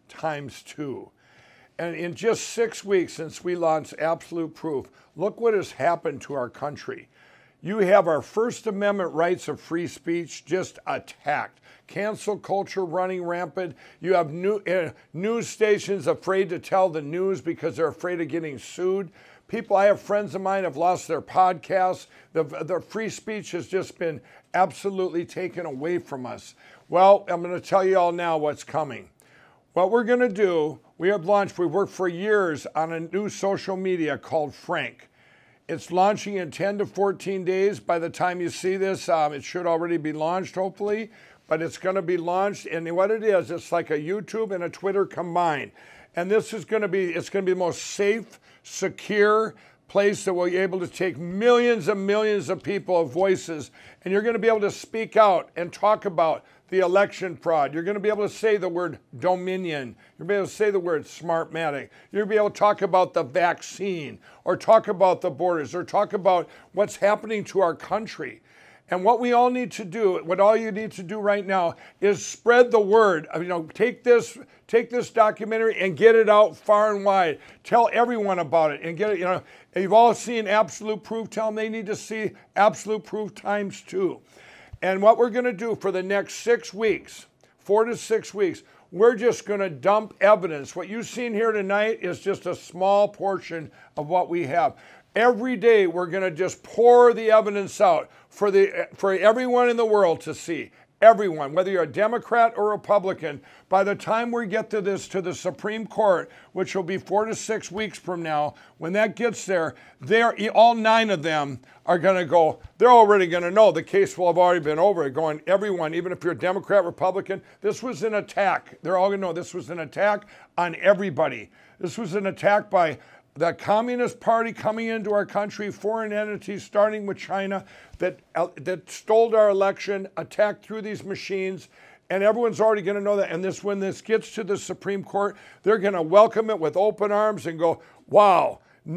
×2. And in just 6 weeks since we launched Absolute Proof, look what has happened to our country. You have our First Amendment rights of free speech just attacked. Cancel culture running rampant. You have news stations afraid to tell the news because they're afraid of getting sued. I have friends of mine have lost their podcasts. Their free speech has just been absolutely taken away from us. Well, I'm going to tell you all now what's coming. What we're going to do, we've worked for years on a new social media called Frank. It's launching in 10 to 14 days. By the time you see this, it should already be launched, hopefully. But it's going to be launched, and what it is, it's like a YouTube and a Twitter combined. And this is going to be, the most safe, secure place that will be able to take millions and millions of people's voices, and you're going to be able to speak out and talk about the election fraud. You're going to be able to say the word Dominion. You're going to be able to say the word Smartmatic. You're going to be able to talk about the vaccine, or talk about the borders, or talk about what's happening to our country. And what we all need to do, what all you need to do right now is spread the word. Take this documentary and get it out far and wide. Tell everyone about it and get it. You've all seen Absolute Proof. Tell them they need to see Absolute Proof ×2. And what we're going to do for the next 6 weeks, 4 to 6 weeks, we're just going to dump evidence. What you've seen here tonight is just a small portion of what we have. Every day we're going to just pour the evidence out for everyone in the world to see. Everyone, whether you're a Democrat or Republican, by the time we get to the Supreme Court, which will be 4 to 6 weeks from now, when that gets there, all 9 of them are going to go, they're already going to know the case will have already been over. Going, everyone, even if you're a Democrat, Republican, this was an attack. They're all going to know this was an attack on everybody. This was an attack by the Communist Party coming into our country, foreign entities, starting with China, that stole our election, attacked through these machines, and everyone's already going to know that. And when this gets to the Supreme Court, they're going to welcome it with open arms and go, wow,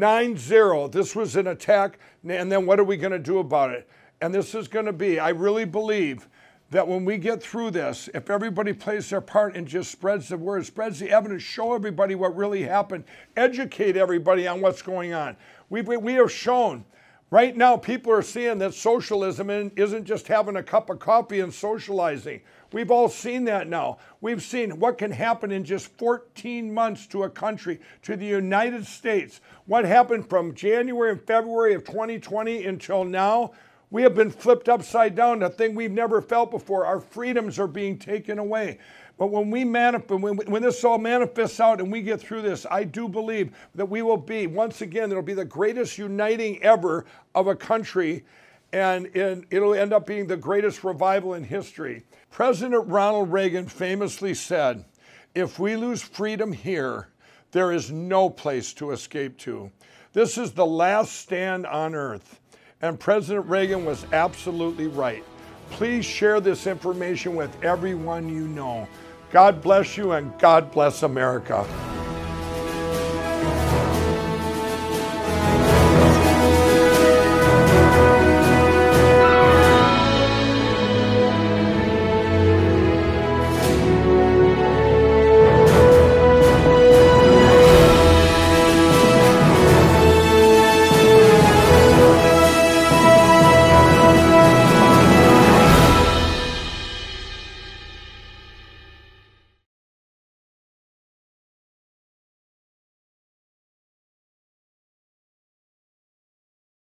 9-0, this was an attack, and then what are we going to do about it? And this is going to be, I really believe, that when we get through this, if everybody plays their part and just spreads the word, spreads the evidence, show everybody what really happened, educate everybody on what's going on. We have shown, right now people are seeing that socialism isn't just having a cup of coffee and socializing. We've all seen that now. We've seen what can happen in just 14 months to a country, to the United States. What happened from January and February of 2020 until now. We have been flipped upside down, a thing we've never felt before. Our freedoms are being taken away. But when when this all manifests out and we get through this, I do believe that we will be, once again, it'll be the greatest uniting ever of a country, and it'll end up being the greatest revival in history. President Ronald Reagan famously said, if we lose freedom here, there is no place to escape to. This is the last stand on earth. And President Reagan was absolutely right. Please share this information with everyone you know. God bless you, and God bless America.